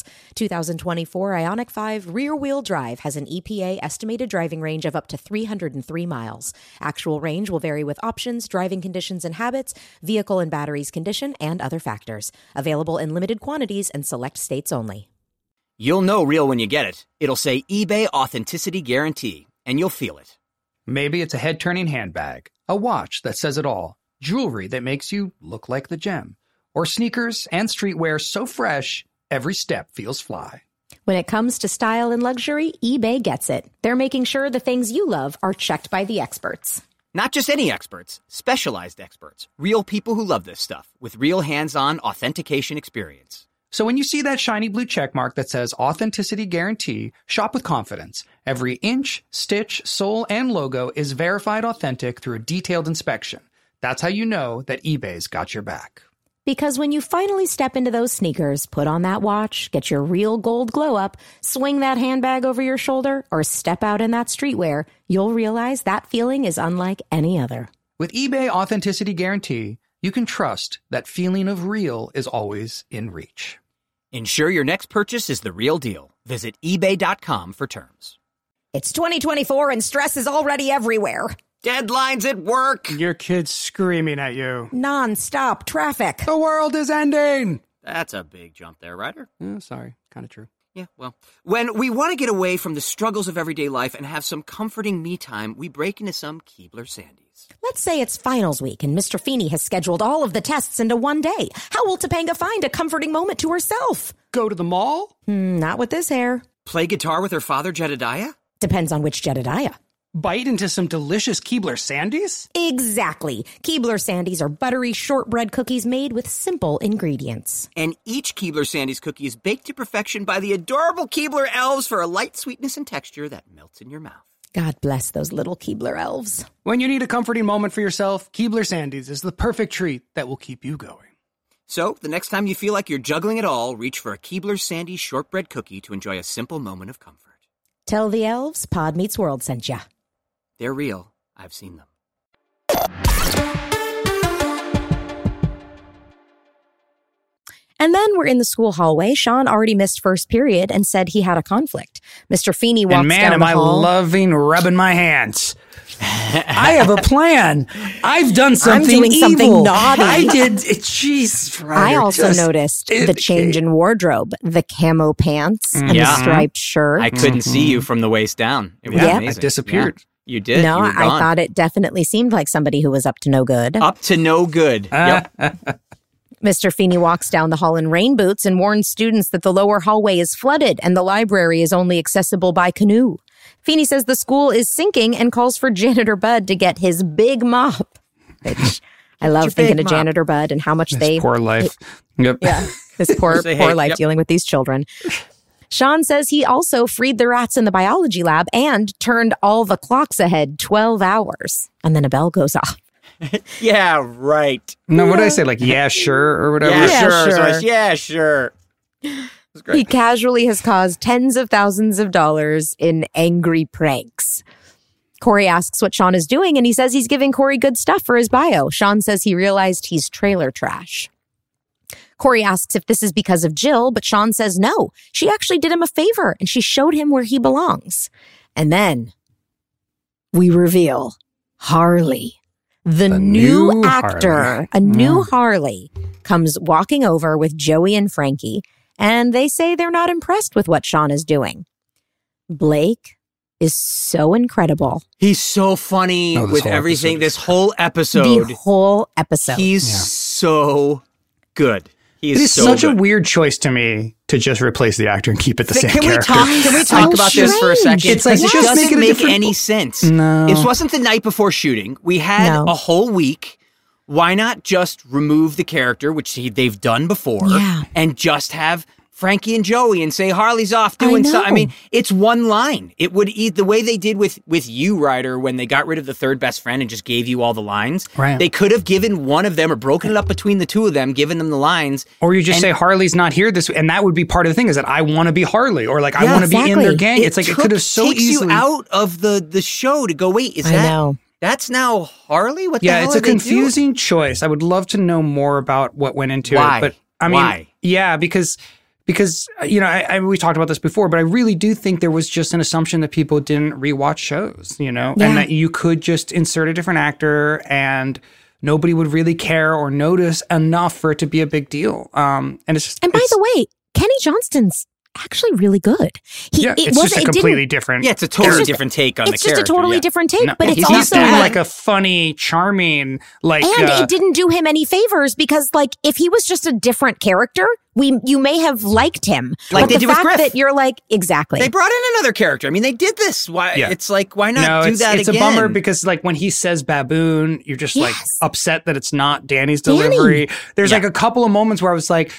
2024 Ioniq 5 rear-wheel drive has an EPA estimated driving range of up to 303 miles. Actual range will vary with options, driving conditions and habits, vehicle and battery's condition, and other factors. Available in limited quantities and select states only. You'll know real when you get it. It'll say eBay Authenticity Guarantee, and you'll feel it. Maybe it's a head-turning handbag, a watch that says it all, jewelry that makes you look like the gem, or sneakers and streetwear so fresh, every step feels fly. When it comes to style and luxury, eBay gets it. They're making sure the things you love are checked by the experts. Not just any experts, specialized experts, real people who love this stuff, with real hands-on authentication experience. So when you see that shiny blue checkmark that says Authenticity Guarantee, shop with confidence. Every inch, stitch, sole, and logo is verified authentic through a detailed inspection. That's how you know that eBay's got your back. Because when you finally step into those sneakers, put on that watch, get your real gold glow up, swing that handbag over your shoulder, or step out in that streetwear, you'll realize that feeling is unlike any other. With eBay Authenticity Guarantee, you can trust that feeling of real is always in reach. Ensure your next purchase is the real deal. Visit eBay.com for terms. It's 2024 and stress is already everywhere. Deadlines at work. Your kid's screaming at you. Non-stop traffic. The world is ending. That's a big jump there, Ryder. Oh, sorry. Kind of true. Yeah, well, when we want to get away from the struggles of everyday life and have some comforting me time, we break into some Keebler Sandies. Let's say it's finals week and Mr. Feeney has scheduled all of the tests into one day. How will Topanga find a comforting moment to herself? Go to the mall? Not with this hair. Play guitar with her father, Jedediah? Depends on which Jedediah. Bite into some delicious Keebler Sandies? Exactly. Keebler Sandies are buttery shortbread cookies made with simple ingredients. And each Keebler Sandies cookie is baked to perfection by the adorable Keebler elves for a light sweetness and texture that melts in your mouth. God bless those little Keebler elves. When you need a comforting moment for yourself, Keebler Sandies is the perfect treat that will keep you going. So, the next time you feel like you're juggling it all, reach for a Keebler Sandies shortbread cookie to enjoy a simple moment of comfort. Tell the elves Pod Meets World sent ya. They're real. I've seen them. And then we're in the school hallway. Sean already missed first period and said he had a conflict. Mr. Feeney walks and man, down am the I hall. loving rubbing my hands. I have a plan. I've done something doing evil. something naughty. I did. Jeez, I also noticed the change in wardrobe, the camo pants and the striped shirt. I couldn't see you from the waist down. It was amazing. I disappeared. Yeah. You did. No, You were I gone. thought it definitely seemed like somebody who was up to no good. Up to no good. Yep. Mr. Feeney walks down the hall in rain boots and warns students that the lower hallway is flooded and the library is only accessible by canoe. Feeney says the school is sinking and calls for Janitor Bud to get his big mop. Which I love thinking of Janitor Bud and how much they... Poor life. Yep. Yeah, this poor life dealing with these children. Sean says he also freed the rats in the biology lab and turned all the clocks ahead 12 hours. And then a bell goes off. Yeah, right. No, what did I say? Like, yeah, sure, or whatever? Yeah, Yeah, sure. sure. So yeah, sure. He casually has caused tens of thousands of dollars in angry pranks. Corey asks what Sean is doing, and he says he's giving Corey good stuff for his bio. Sean says he realized he's trailer trash. Corey asks if this is because of Jill, but Sean says no. She actually did him a favor, and she showed him where he belongs. And then we reveal Harley, the new actor, Harley. a new Harley, comes walking over with Joey and Frankie, and they say they're not impressed with what Sean is doing. Blake is so incredible. He's so funny Oh, this with whole everything. episode. This whole episode. The whole episode. He's so good. He It is so such good. a weird choice to me to just replace the actor and keep it the same Can we character. talk about this for a second? It's like, it just doesn't make it a make different any book. sense. No. This wasn't the night before shooting. We had No. a whole week. Why not just remove the character, which they've done before, Yeah. and just have Frankie and Joey and say Harley's off doing know. something? I mean, it's one line. It would eat the way they did with you, Ryder, when they got rid of the third best friend and just gave you all the lines. Right. They could have given one of them or broken it up between the two of them, given them the lines. Or you just And- say Harley's not here this, and that would be part of the thing is that I want to be Harley, or like I Yeah, want to be in their exactly. gang. It's like it could have so takes easily. you out of the show to go, wait, is I that know. that's now Harley? What the Yeah, hell it's are a they doing? confusing choice. I would love to know more about what went into Why? it, but I mean, Why? yeah, because you know, we talked about this before, but I really do think there was just an assumption that people didn't rewatch shows, you know, Yeah. and that you could just insert a different actor and nobody would really care or notice enough for it to be a big deal. And it's just, And by the way, Kenny Johnston's actually really good. it's just a completely different. Yeah, it's a totally just- different take on the It's just character. a totally yeah. different take, No, but it's he's also doing like, like a funny, charming, like. and it didn't do him any favors because, like, if he was just a different character, you may have liked him. Like but they the did with fact Griff. that you're like, exactly. They brought in another character. I mean, they did this. Why? Yeah. It's like, why not No, do it's, that it's again? a bummer because like when he says baboon, you're just like Yes. upset that it's not Danny's Danny. delivery. There's Yeah. like a couple of moments where I was like,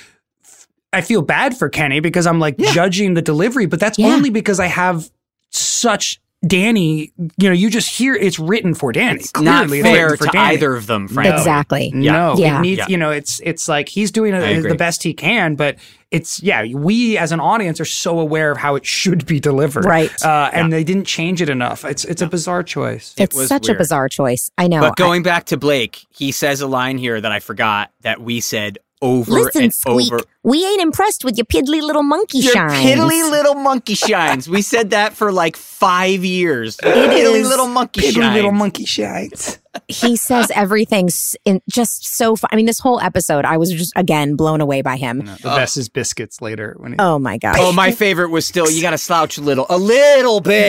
I feel bad for Kenny because I'm like judging the delivery, but that's Yeah. only because I have such Danny, you know, you just hear it's written for Danny. It's not Clearly fair written for to Danny. either of them, frankly. Exactly. No, Yeah. it needs, Yeah. you know, it's like he's doing I agree. the best he can, but it's, we as an audience are so aware of how it should be delivered. Right. And they didn't change it enough. It's a bizarre choice. It's was such a weird. bizarre choice. I know. But going back to Blake, he says a line here that I forgot that we said over Listen, and Squeak, over. we ain't impressed with your piddly little monkey Your shines. piddly little monkey shines. We said that for like 5 years. It Piddly is little monkey Piddly shines. little monkey shines. He says everything just so fun. I mean, this whole episode, I was just, again, blown away by him. The best is biscuits later. When he, Oh, my God. Oh, my favorite was still, you got to slouch a little bit. A little bit.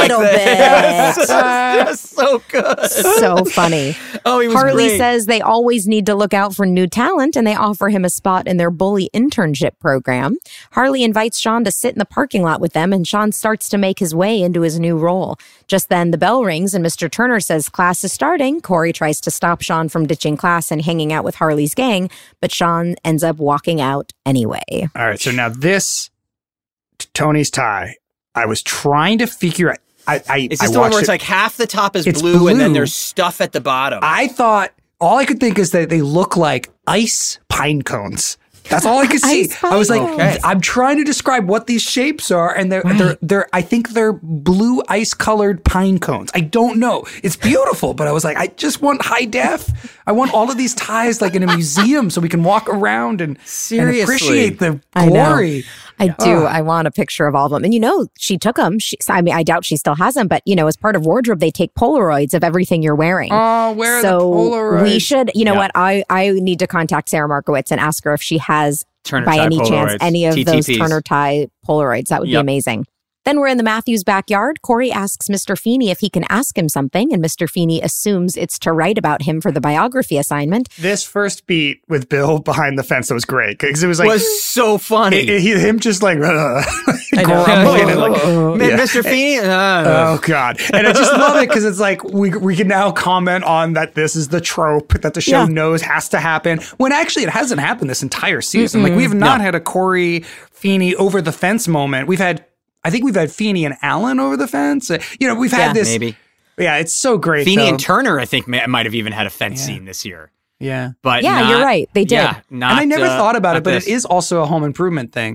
That's so good. So funny. Oh, he was Harley great. says they always need to look out for new talent and they offer him a spot in their bully internship program. Harley invites Sean to sit in the parking lot with them and Sean starts to make his way into his new role. Just then the bell rings and Mr. Turner says class is starting. Corey tries to stop Sean from ditching class and hanging out with Harley's gang, but Sean ends up walking out anyway. All right, so now this Tony's tie. I was trying to figure out. Is this the one where it's like half the top is blue and then there's stuff at the bottom? I thought all I could think is that they look like ice pine cones. That's all I could see. Ice I was like, pine cones. I'm trying to describe what these shapes are, and they're I think they're blue ice colored pine cones. I don't know. It's beautiful, but I was like, I just want high def. I want all of these ties like in a museum so we can walk around and Seriously. appreciate the I know. glory. I do. I want a picture of all of them. And, she took them. I mean, I doubt she still has them, but, as part of wardrobe, they take Polaroids of everything you're wearing. Oh, where are the Polaroids? We should, what? I need to contact Sarah Markowitz and ask her if she has, Turner by tie any chance, Polaroids, any of those TTPs. Turner tie Polaroids. That would be Yep. amazing. Then we're in the Matthews backyard. Corey asks Mr. Feeney if he can ask him something, and Mr. Feeney assumes it's to write about him for the biography assignment. This first beat with Bill behind the fence was great because it was like was so funny. him just like know. grumbling and like, Mr. Feeney? oh god, and I just love it because it's like we can now comment on that this is the trope that the show knows has to happen when actually it hasn't happened this entire season. Like we have not had a Corey Feeney over the fence moment. I think we've had Feeney and Allen over the fence. We've had this. Maybe. Yeah, it's so great. Feeney though. and Turner, I think, might have even had a fence scene this year. Yeah. But Yeah, not- you're right. They did. Yeah, not, And I never thought about not it, but this. it is also a home improvement thing.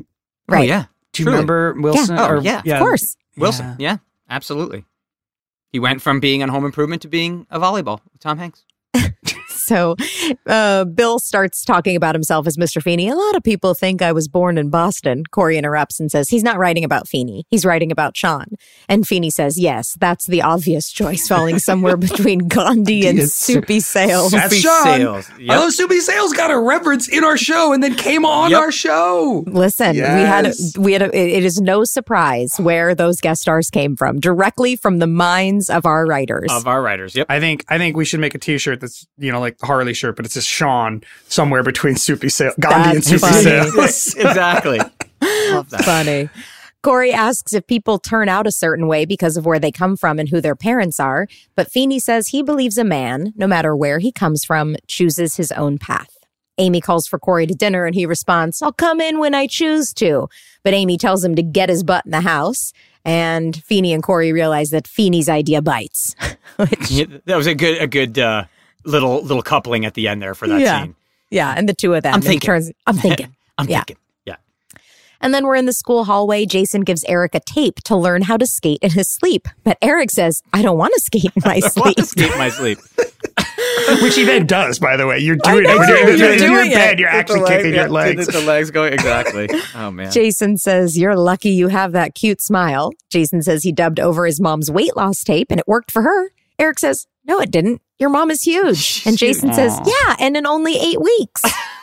Right. Oh, yeah. Do you remember Wilson? Oh, yeah. Of course. Wilson. Yeah, absolutely. He went from being on Home Improvement to being a volleyball with Tom Hanks. So Bill starts talking about himself as Mr. Feeney. A lot of people think I was born in Boston. Corey interrupts and says he's not writing about Feeney. He's writing about Sean. And Feeney says, yes, that's the obvious choice, falling somewhere between Gandhi and Soupy Sales. That's Soupy Sean. Sales. Yep. I love Soupy Sales got a reference in our show and then came on our show. Listen, it is no surprise where those guest stars came from, directly from the minds of our writers. Yep. I think we should make a T-shirt that's like the Harley shirt, but it's just Sean somewhere between Soupy Sales, Gandhi and Soupy Sales. Exactly. Love that. Funny. Corey asks if people turn out a certain way because of where they come from and who their parents are, but Feeney says he believes a man, no matter where he comes from, chooses his own path. Amy calls for Corey to dinner and he responds, I'll come in when I choose to. But Amy tells him to get his butt in the house. And Feeney and Corey realize that Feeney's idea bites. That was a good little coupling at the end there for that scene. Yeah, and the two of them. I'm thinking. I'm thinking. Yeah. And then we're in the school hallway. Jason gives Eric a tape to learn how to skate in his sleep. But Eric says, I don't want to skate in my sleep. I want to skate in my sleep. Which he then does, by the way. You're doing know, it. you're doing in bed, it. you're actually kicking your legs. The legs going, exactly. Oh, man. Jason says, you're lucky you have that cute smile. Jason says he dubbed over his mom's weight loss tape and it worked for her. Eric says, no, it didn't. Your mom is huge. And Jason says, yeah, and in only 8 weeks.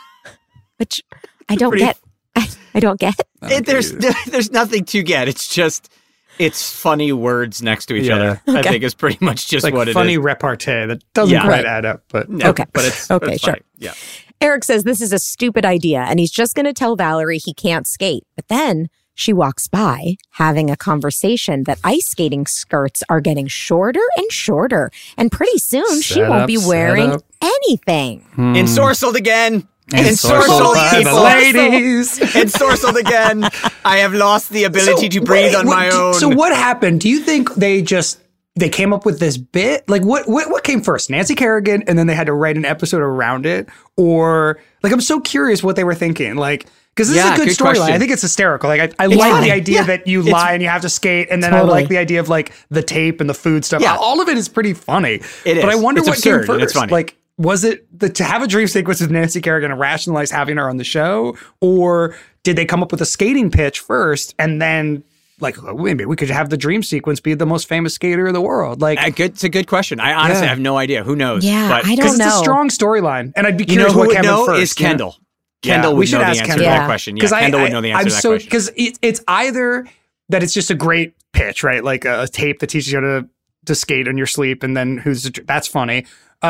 Which I don't get. I don't get. There's nothing to get. It's just, it's funny words next to each other. Okay. I think is pretty much just like what it is. Funny repartee that doesn't quite add up. But okay. But it's okay, it's sure. Funny. Yeah. Eric says this is a stupid idea and he's just going to tell Valerie he can't skate. But then she walks by having a conversation that ice skating skirts are getting shorter and shorter. And pretty soon she won't be wearing anything. Ensorcelled again. Ensorcelled by the ladies. Ensorcelled again. I have lost the ability to breathe on my own. So what happened? Do you think they came up with this bit? Like what came first? Nancy Kerrigan and then they had to write an episode around it? Or like I'm so curious what they were thinking. Like because this is a good storyline. I think it's hysterical. Like I like the idea that you lie and you have to skate, and then I like the idea of like the tape and the food stuff. Yeah. All of it is pretty funny. It is. But I wonder what came first. It's funny. Like was it to have a dream sequence with Nancy Kerrigan and rationalize having her on the show, or did they come up with a skating pitch first and then like maybe we could have the dream sequence be the most famous skater in the world? Like it's a good question. I honestly have no idea. Who knows? Yeah, but, I don't know. It's a strong storyline, and I'd be curious what came first. Is Kendall. Kendall would know the answer to that question. Yeah, Kendall would know the answer to that question. Because it's either that it's just a great pitch, right? Like a tape that teaches you how to skate in your sleep, and then that's funny.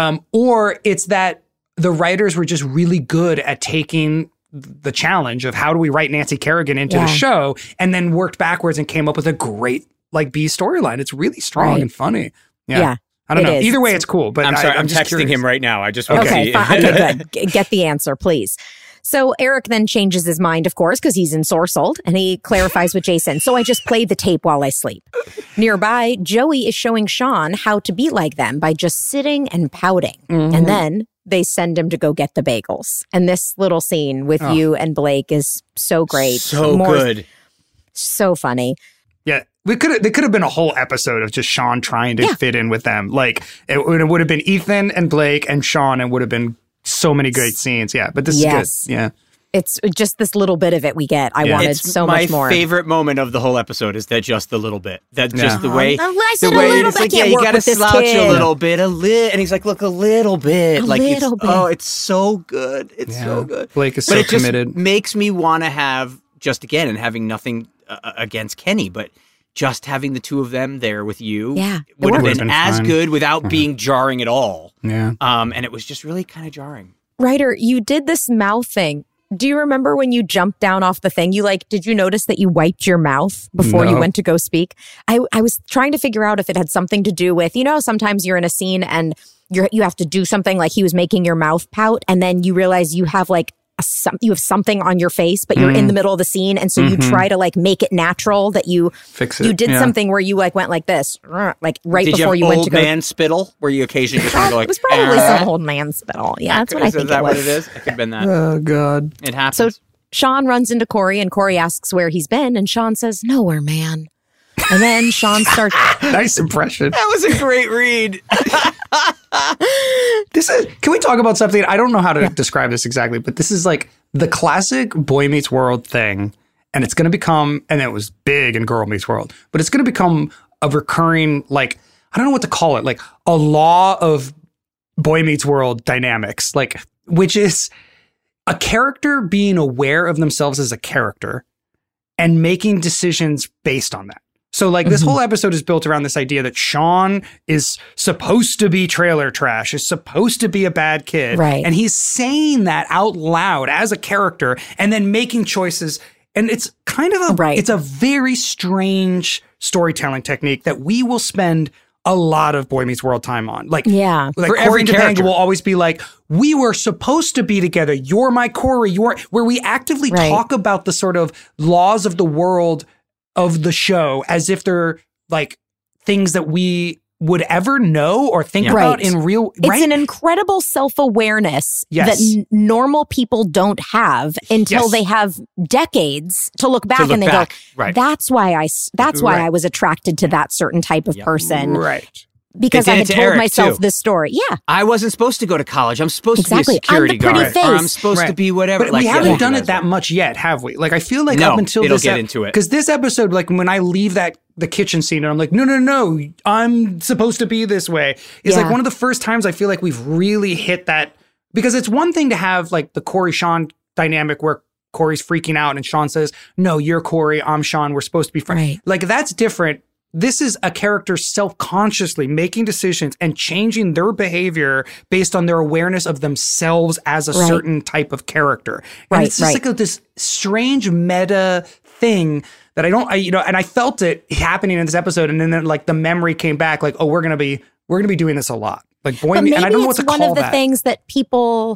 Or it's that the writers were just really good at taking the challenge of how do we write Nancy Kerrigan into the show, and then worked backwards and came up with a great like B storyline. It's really strong and funny. Yeah. I don't know. Either way, it's cool. But I'm sorry. I'm just texting curious. him right now. I just want to see. Okay, good. Get the answer, please. So Eric then changes his mind, of course, because he's ensorcelled, and he clarifies with Jason, so I just played the tape while I sleep. Nearby, Joey is showing Sean how to be like them by just sitting and pouting. Mm-hmm. And then they send him to go get the bagels. And this little scene with you and Blake is so great. So good. So funny. Yeah. There could have been a whole episode of just Sean trying to fit in with them. Like it would have been Ethan and Blake and Sean, and would have been so many great scenes. Yeah. But this is good. Yeah. It's just this little bit of it we get. I wanted so much more. My favorite moment of the whole episode is that just the little bit. That's just the way. I said the way a little it's bit. Like, you got to slouch a little bit, and he's like, look, a little bit. It's so good. It's so good. Blake is so committed. Just makes me want to have just again, and having nothing against Kenny, but just having the two of them there with you would have been as good without being jarring at all. Yeah. And it was just really kind of jarring. Ryder, you did this mouth thing. Do you remember when you jumped down off the thing? Did you notice that you wiped your mouth before you went to go speak? I was trying to figure out if it had something to do with, sometimes you're in a scene and you have to do something like he was making your mouth pout, and then you realize you have you have something on your face, but you're in the middle of the scene, and so you try to make it natural that you fix it. You did something where you went like this, like right did before you went to go. Old man spittle, where you occasionally just go like. It was probably some old man spittle. Yeah, that's what I think. Is that it what was. it is? It could have been that. Oh God, it happens. So Sean runs into Corey and Corey asks where he's been and Sean says, "Nowhere, man." And then Sean starts... Nice impression. That was a great read. Can we talk about something? I don't know how to describe this exactly, but this is like the classic Boy Meets World thing. And it's going to become, and it was big in Girl Meets World, but it's going to become a recurring, like, I don't know what to call it, like a law of Boy Meets World dynamics, like, which is a character being aware of themselves as a character and making decisions based on that. So like this whole episode is built around this idea that Sean is supposed to be trailer trash, is supposed to be a bad kid. Right. And he's saying that out loud as a character and then making choices. And it's kind of it's a very strange storytelling technique that we will spend a lot of Boy Meets World time on. Like, yeah. Like for Corey every and character Topanga will always be like, we were supposed to be together. You're my Corey. Where we actively talk about the sort of laws of the world of the show as if they're like things that we would ever know or think about in real. It's an incredible self-awareness that normal people don't have until they have decades to look back and they go, that's why I was attracted to that certain type of person. Right. Because I had told myself this story. Yeah. I wasn't supposed to go to college. I'm supposed to be a security guard. Or I'm supposed to be whatever. But we haven't done it that much yet, have we? Like, I feel like up until it'll this get into it. Because this episode, like when I leave the kitchen scene and I'm like, no, I'm supposed to be this way. It's like one of the first times I feel like we've really hit that. Because it's one thing to have like the Corey-Sean dynamic where Corey's freaking out and Sean says, no, you're Corey, I'm Sean, we're supposed to be friends. Right. Like, that's different. This is a character self-consciously making decisions and changing their behavior based on their awareness of themselves as a certain type of character. And it's just like this strange meta thing that and I felt it happening in this episode. And then like the memory came back like, oh, we're going to be doing this a lot. Like Boy Meets, and I don't know what to call that. One of the things that people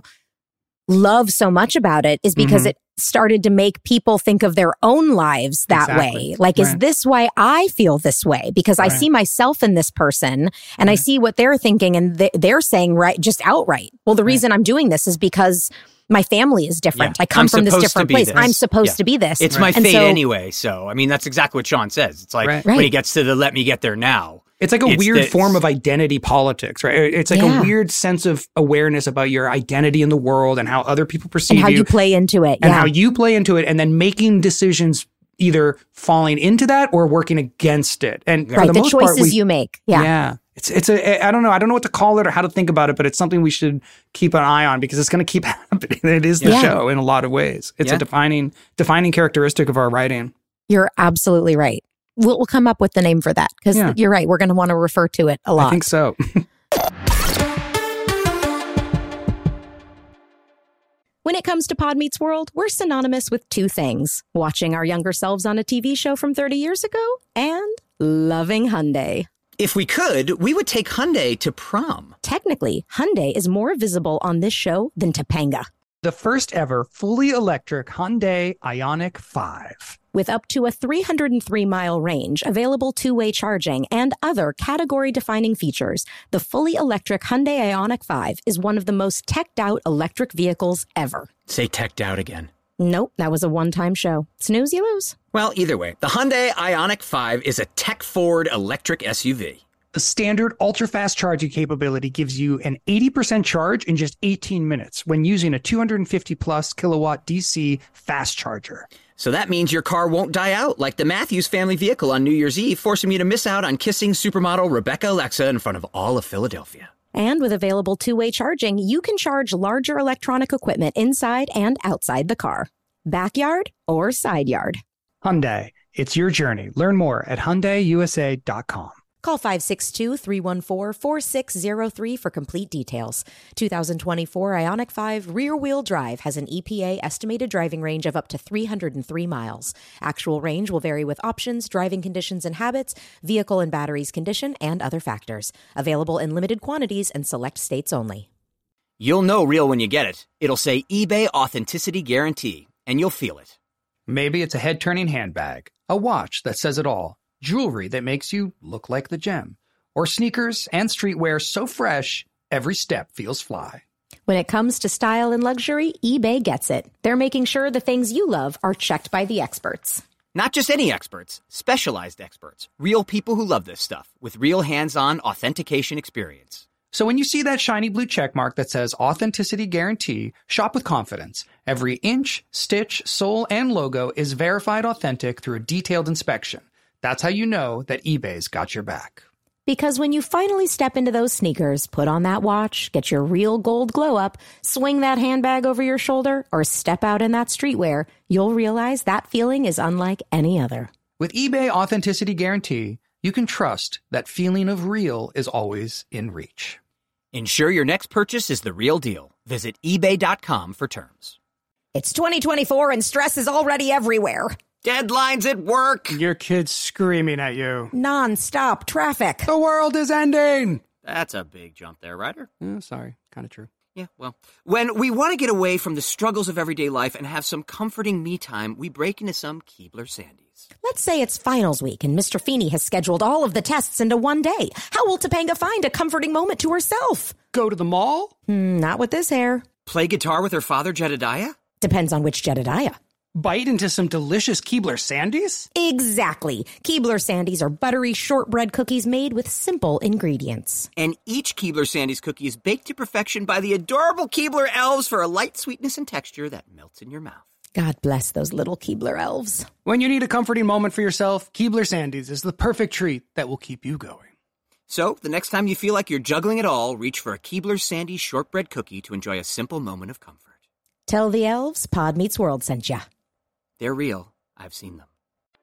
love so much about it is because it started to make people think of their own lives that way. Like, is this why I feel this way? Because I see myself in this person and I see what they're thinking and they're saying just outright. Well, the reason I'm doing this is because my family is different. I come from this different place. I'm supposed to be this. It's my fate anyway. So, I mean, that's exactly what Sean says. It's like when he gets to the let me get there now. It's like a weird form of identity politics, right? It's like a weird sense of awareness about your identity in the world and how other people perceive you. And how you play into it. And how you play into it and then making decisions either falling into that or working against it. And for the most choices part, you make. Yeah. Yeah. I don't know what to call it or how to think about it, but it's something we should keep an eye on because it's going to keep happening. It is the show in a lot of ways. It's a defining characteristic of our writing. You're absolutely right. We'll come up with the name for that because you're right. We're going to want to refer to it a lot. I think so. When it comes to Pod Meets World, we're synonymous with two things: watching our younger selves on a TV show from 30 years ago and loving Hyundai. If we could, we would take Hyundai to prom. Technically, Hyundai is more visible on this show than Topanga. The first ever fully electric Hyundai Ioniq 5. With up to a 303-mile range, available two-way charging, and other category-defining features, the fully electric Hyundai Ioniq 5 is one of the most teched-out electric vehicles ever. Say teched out again. Nope, that was a one-time show. Snooze, you lose. Well, either way, the Hyundai Ioniq 5 is a tech-forward electric SUV. The standard ultra-fast charging capability gives you an 80% charge in just 18 minutes when using a 250-plus kilowatt DC fast charger. So that means your car won't die out like the Matthews family vehicle on New Year's Eve, forcing you to miss out on kissing supermodel Rebecca Alexa in front of all of Philadelphia. And with available two-way charging, you can charge larger electronic equipment inside and outside the car. Backyard or side yard. Hyundai, it's your journey. Learn more at HyundaiUSA.com. Call 562-314-4603 for complete details. 2024 Ioniq 5 rear-wheel drive has an EPA estimated driving range of up to 303 miles. Actual range will vary with options, driving conditions and habits, vehicle and batteries condition, and other factors. Available in limited quantities and select states only. You'll know real when you get it. It'll say eBay Authenticity Guarantee, and you'll feel it. Maybe it's a head-turning handbag, a watch that says it all, jewelry that makes you look like the gem, or sneakers and streetwear so fresh, every step feels fly. When it comes to style and luxury, eBay gets it. They're making sure the things you love are checked by the experts. Not just any experts, specialized experts. Real people who love this stuff with real hands-on authentication experience. So when you see that shiny blue check mark that says Authenticity Guarantee, shop with confidence. Every inch, stitch, sole, and logo is verified authentic through a detailed inspection. That's how you know that eBay's got your back. Because when you finally step into those sneakers, put on that watch, get your real gold glow up, swing that handbag over your shoulder, or step out in that streetwear, you'll realize that feeling is unlike any other. With eBay Authenticity Guarantee, you can trust that feeling of real is always in reach. Ensure your next purchase is the real deal. Visit ebay.com for terms. It's 2024 and stress is already everywhere. Deadlines at work. Your kid's screaming at you. Non-stop traffic. The world is ending. That's a big jump there, Ryder. Oh, sorry. Kind of true. Yeah, well, when we want to get away from the struggles of everyday life and have some comforting me time, we break into some Keebler Sandies. Let's say it's finals week and Mr. Feeney has scheduled all of the tests into one day. How will Topanga find a comforting moment to herself? Go to the mall? Not with this hair. Play guitar with her father, Jedediah? Depends on which Jedediah. Bite into some delicious Keebler Sandies? Exactly. Keebler Sandies are buttery shortbread cookies made with simple ingredients. And each Keebler Sandies cookie is baked to perfection by the adorable Keebler elves for a light sweetness and texture that melts in your mouth. God bless those little Keebler elves. When you need a comforting moment for yourself, Keebler Sandies is the perfect treat that will keep you going. So, the next time you feel like you're juggling it all, reach for a Keebler Sandies shortbread cookie to enjoy a simple moment of comfort. Tell the elves Pod Meets World sent ya. They're real. I've seen them.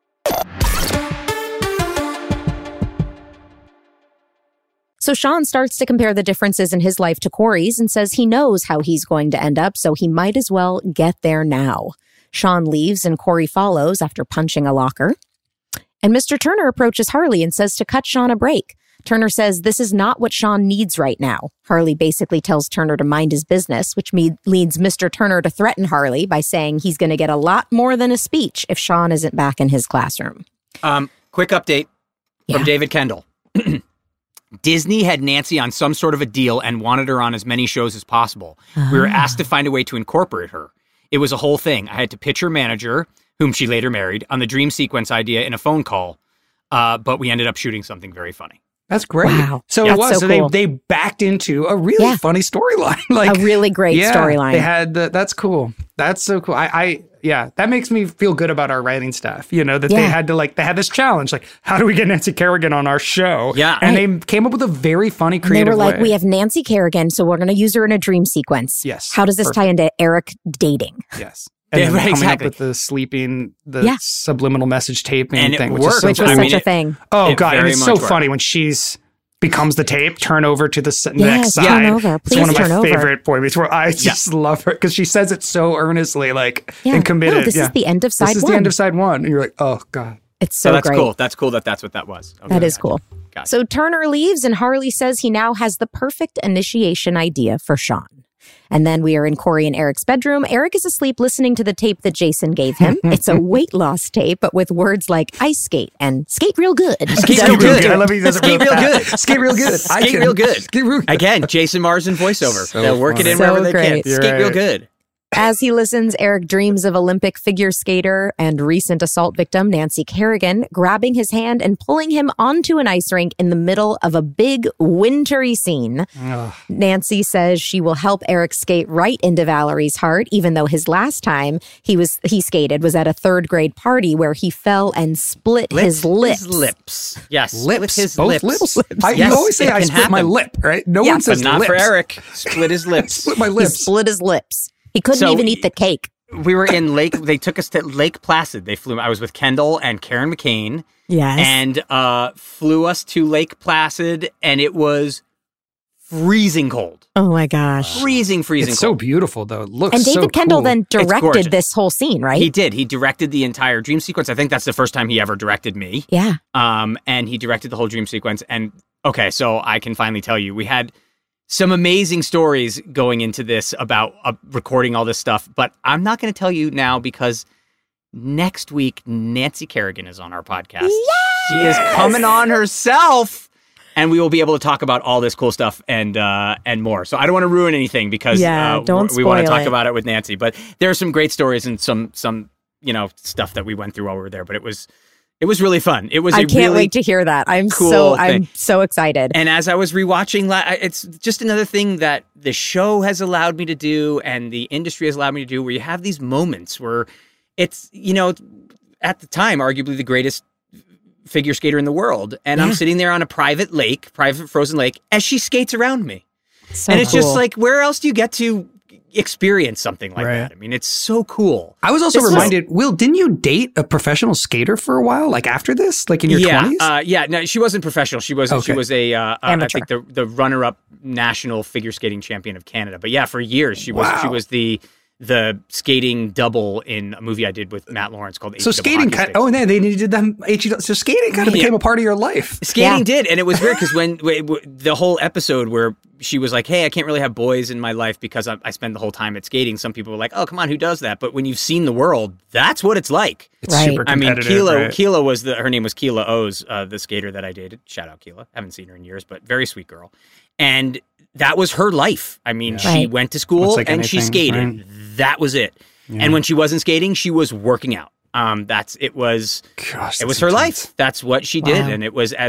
So Sean starts to compare the differences in his life to Corey's and says he knows how he's going to end up, so he might as well get there now. Sean leaves and Corey follows after punching a locker. And Mr. Turner approaches Harley and says to cut Sean a break. Turner says this is not what Sean needs right now. Harley basically tells Turner to mind his business, which leads Mr. Turner to threaten Harley by saying he's going to get a lot more than a speech if Sean isn't back in his classroom. Quick update from David Kendall. Disney had Nancy on some sort of a deal and wanted her on as many shows as possible. We were asked to find a way to incorporate her. It was a whole thing. I had to pitch her manager, whom she later married, on the dream sequence idea in a phone call, but we ended up shooting something very funny. That's great. Wow. So That's it was. so So cool. they backed into a really funny storyline. A really great storyline. They had that's cool. That's so cool. That makes me feel good about our writing staff. You know, that they had this challenge. Like, how do we get Nancy Kerrigan on our show? Yeah. And they came up with a very funny, creative They were like, way. we have Nancy Kerrigan, so we're going to use her in a dream sequence. Yes. How does this tie into Eric dating? Yes. And Yeah, then right, coming exactly. up with the sleeping, the subliminal message taping And it thing. worked. Which was such a thing. Oh, It God. And very it's so much funny when she's becomes the tape, turn over to the next Yes, side. turn over. It's one of Please my turn over. favorite Boy Meets World. I just love her because she says it so earnestly, like, and committed. No, this is the end of side one. This is the end of side one. And you're like, oh, God. It's so that's great. cool. That's cool that's what that was. Okay, That is gotcha. cool. Gotcha. So Turner leaves and Harley says he now has the perfect initiation idea for Sean. And then we are in Corey and Eric's bedroom. Eric is asleep listening to the tape that Jason gave him. It's a weight loss tape, but with words like ice skate and skate real good. Skate Skate real good. I love he does it Skate real fast. good. Skate real good. Skate real good. Skate real good. Again, Jason Marsden voiceover. So They'll work it in funny. wherever So they great. can. You're Skate real right. good. As he listens, Eric dreams of Olympic figure skater and recent assault victim Nancy Kerrigan grabbing his hand and pulling him onto an ice rink in the middle of a big wintry scene. Nancy says she will help Eric skate right into Valerie's heart, even though his last time he skated was at a third grade party where he fell and split his lips. His lips. Yes. Lips. His Both lips. lips. Yes, you always say it I can split my happen. lip, right? No Yeah, one says But not lips. for Eric. Split his lips. Split my He lips. split his lips. He couldn't So- even eat the cake. We were in they took us to Lake Placid. I was with Kendall and Karen McCain. Yes. And flew us to Lake Placid, and it was freezing cold. Oh my gosh. Freezing It's so cold. beautiful, though. It looks And so David Kendall cool. then gorgeous. directed this whole scene, right? He did. He directed the entire dream sequence. I think that's the first time he ever directed me. Yeah. And he directed the whole dream sequence. And okay, so I can finally tell you, we had some amazing stories going into this about recording all this stuff, but I'm not going to tell you now because next week Nancy Kerrigan is on our podcast. She is coming on herself And we will be able to talk about all this cool stuff and more. So I don't want to ruin anything because we want to talk about it with Nancy. But there are some great stories and some stuff that we went through while we were there. But it was really fun. It was. I can't wait to hear that. I'm so excited. And as I was rewatching, it's just another thing that the show has allowed me to do, and the industry has allowed me to do, where you have these moments where it's at the time arguably the greatest figure skater in the world, and I'm sitting there on a private frozen lake as she skates around me. And it's just like, where else do you get to experience something like that? I mean, it's so cool. I was also reminded, Will, didn't you date a professional skater for a while, like after this, like in your 20s? No, she wasn't professional. She was a I think the runner-up national figure skating champion of Canada. But yeah, for years she was the skating double in a movie I did with Matt Lawrence called So skating and then they did them. So skating kind of became a part of your life. Skating did, and it was weird because when the whole episode where she was like, "Hey, I can't really have boys in my life because I spend the whole time at skating." Some people were like, "Oh, come on, who does that?" But when you've seen the world, that's what it's like. It's super competitive. I mean, Keela was her name was Keela O's, the skater that I dated. Shout out Keela. Haven't seen her in years, but very sweet girl. And that was her life. I mean, she went to school and she skated. Right? That was it. Yeah. And when she wasn't skating, she was working out. It was her life. That's what she did. And it was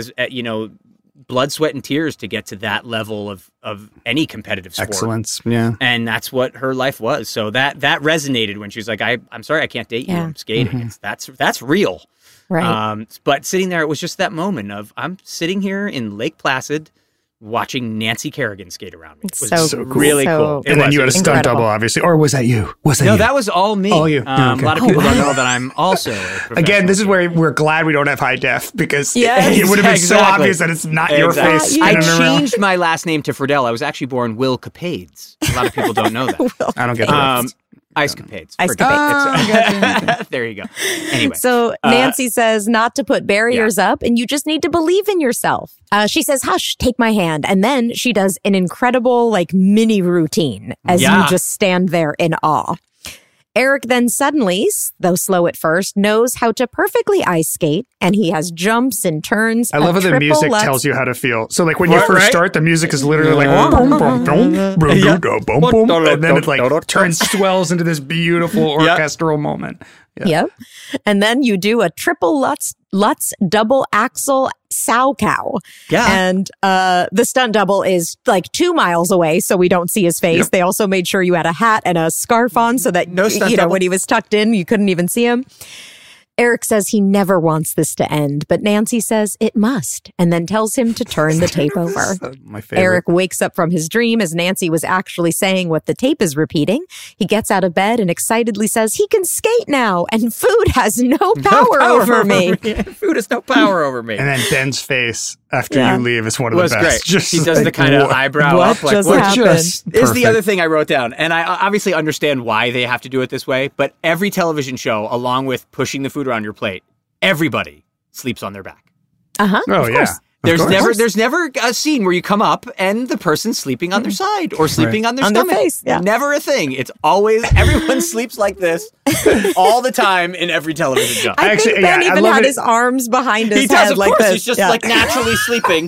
blood, sweat, and tears to get to that level of any competitive sport. Excellence. Yeah. And that's what her life was. So that resonated when she was like, I'm sorry, I can't date you. I'm skating. That's real. Right. But sitting there, it was just that moment of, I'm sitting here in Lake Placid watching Nancy Kerrigan skate around me. It was so cool. Really cool. And then you had a stunt double, obviously. Or was that you? No, that was all me. All you. A lot of people don't know that I'm also a professional. Again, this is where we're glad we don't have high def, because it would have been so obvious that it's not your face. I changed my last name to Friedel. I was actually born Will Capades. A lot of people don't know that. I don't get that. Ice Capades. There you go. Anyway. So Nancy says not to put barriers up, and you just need to believe in yourself. She says, "Hush, take my hand." And then she does an incredible mini routine as you just stand there in awe. Eric then suddenly, though slow at first, knows how to perfectly ice skate, and he has jumps and turns. I love how the music tells you how to feel. So when you first start, the music is literally boom, boom, boom, boom, boom, and then it swells into this beautiful orchestral moment. Yep. And then you do a triple Lutz double axel sow cow. Yeah. And the stunt double is 2 miles away, so we don't see his face. Yep. They also made sure you had a hat and a scarf on so that, when he was tucked in, you couldn't even see him. Eric says he never wants this to end, but Nancy says it must, and then tells him to turn the tape over. My favorite. Eric wakes up from his dream as Nancy was actually saying what the tape is repeating. He gets out of bed and excitedly says he can skate now, and food has no power over me. Food has no power over me. And then Ben's face after you leave is one of the best. Great. He does the kind of eyebrow up. What just is the other thing I wrote down. And I obviously understand why they have to do it this way, but every television show, along with pushing the food around your plate, everybody sleeps on their back. Oh, yeah. There's never a scene where you come up and the person's sleeping on their side or sleeping on their stomach. Their face. Yeah. Never a thing. It's always everyone sleeps like this all the time in every television show. I think Ben even had his arms behind his head of like course. this. He's just naturally sleeping.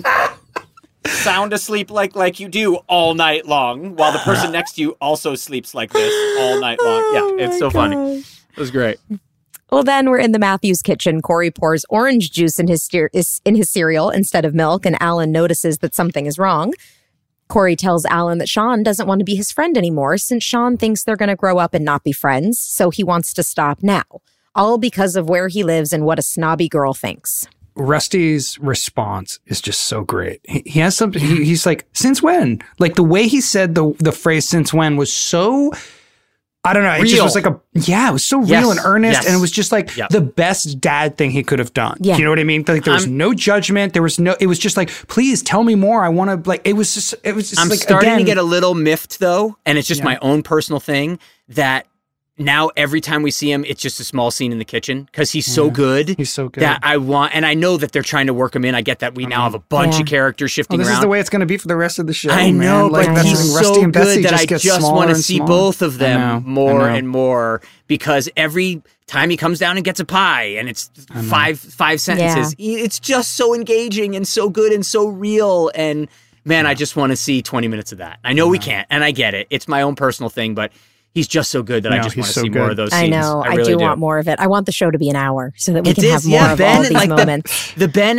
Sound asleep like you do all night long, while the person next to you also sleeps like this all night long. It's so funny. It was great. Well, then we're in the Matthews kitchen. Corey pours orange juice in his cereal instead of milk, and Alan notices that something is wrong. Corey tells Alan that Sean doesn't want to be his friend anymore since Sean thinks they're going to grow up and not be friends, so he wants to stop now. All because of where he lives and what a snobby girl thinks. Rusty's response is just so great. He has something, he's like, since when? The way he said the phrase since when was so... I don't know. It just was it was so real and earnest. And it was just the best dad thing he could have done. Yeah. You know what I mean? There was no judgment. It was just please tell me more. I want to it was just I'm starting to get a little miffed though. And it's just my own personal thing that now every time we see him, it's just a small scene in the kitchen because he's so good. He's so good. That I want, and I know that they're trying to work him in. I get that we now have a bunch of characters shifting this around. is the way it's going to be for the rest of the show. I know, man. but he's so good that I just want to see smaller. both of them more and more because every time he comes down and gets a pie and it's five sentences, it's just so engaging and so good and so real. And man, I just want to see 20 minutes of that. I know we can't, and I get it. It's my own personal thing, but he's just so good that I just want to see more of those scenes. I know. I really do want more of it. I want the show to be an hour so that we can have more of Ben, all these moments.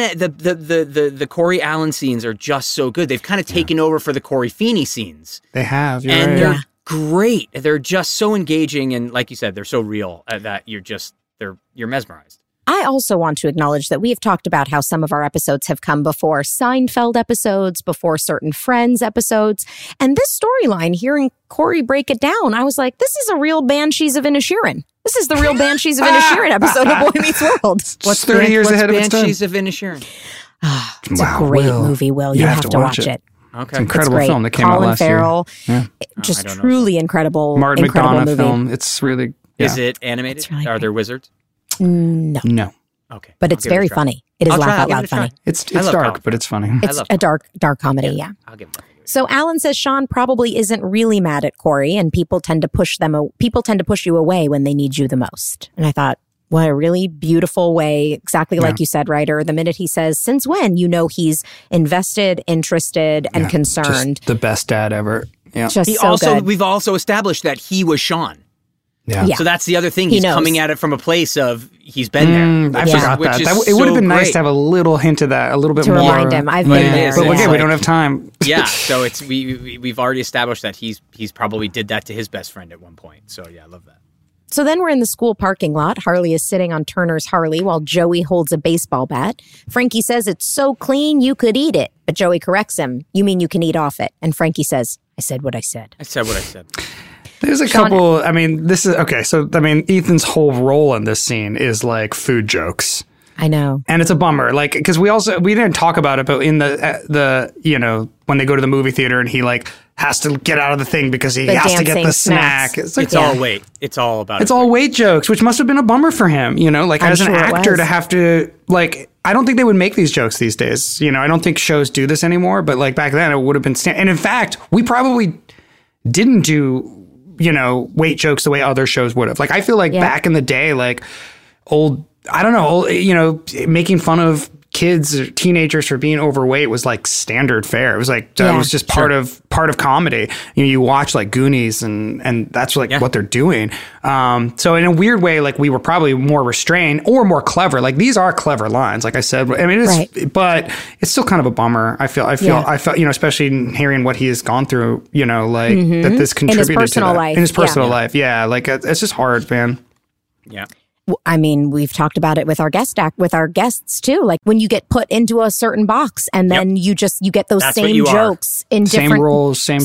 The Corey Allen scenes are just so good. They've kind of taken over for the Corey Feeney scenes. They have. You're and right. they're great. They're just so engaging. And like you said, they're so real that you're mesmerized. I also want to acknowledge that we have talked about how some of our episodes have come before Seinfeld episodes, before certain Friends episodes. And this storyline, hearing Corey break it down, I was like, this is a real Banshees of Inisherin. This is the real Banshees of Inisherin episode of Boy Meets World. What's 30 years ahead of its time? Banshees of Inisherin? It's a great movie, Will. You have to watch it. Okay. It's an incredible film that came out Colin last Farrell, year. Just truly incredible. Martin incredible McDonagh movie. film. It's really... Is it animated? Really Are there wizards? No. Okay. But it's very funny. It is laugh out loud funny. It's dark, but it's funny. It's a dark comedy, yeah. I'll give it. So Alan says Sean probably isn't really mad at Corey, and people tend to push you away when they need you the most. And I thought, what a really beautiful way, exactly like you said, Ryder. The minute he says, since when, you know he's invested, interested, and concerned. Just the best dad ever. Yeah. Just so good. We've also established that he was Sean. Yeah. So that's the other thing. He's coming at it from a place of he's been there. I forgot that. It would have been nice to have a little hint of that, a little bit more. To remind him, I've been there. But again, we don't have time. Yeah, so it's we've already established that he's probably did that to his best friend at one point. So yeah, I love that. So then we're in the school parking lot. Harley is sitting on Turner's Harley while Joey holds a baseball bat. Frankie says it's so clean you could eat it. But Joey corrects him. You mean you can eat off it? And Frankie says, I said what I said. I said what I said. There's a couple, I mean, this is, okay, so, I mean, Ethan's whole role in this scene is like food jokes. I know. And it's a bummer, like, because we didn't talk about it, but in the you know, when they go to the movie theater and he like has to get out of the thing because he has to get the snack. It's all weight. It's all about It's all weight jokes, which must have been a bummer for him, you know, like as an actor to have to, like, I don't think they would make these jokes these days. You know, I don't think shows do this anymore, but like back then it would have been, and in fact, we probably didn't do, you know, weight jokes the way other shows would have. Like, I feel like back in the day, like you know, making fun of kids or teenagers for being overweight was like standard fare. It was like, that was just part of comedy. You know, you watch like Goonies and that's like what they're doing. So in a weird way, like we were probably more restrained or more clever. Like these are clever lines. Like I said, I mean, but it's still kind of a bummer. I felt, you know, especially in hearing what he has gone through, you know, like that this contributed in his personal to that. life. In his personal life. Yeah. Like it's just hard, man. Yeah. I mean, we've talked about it with our guests too. Like when you get put into a certain box and then you get those same jokes in different same roles, same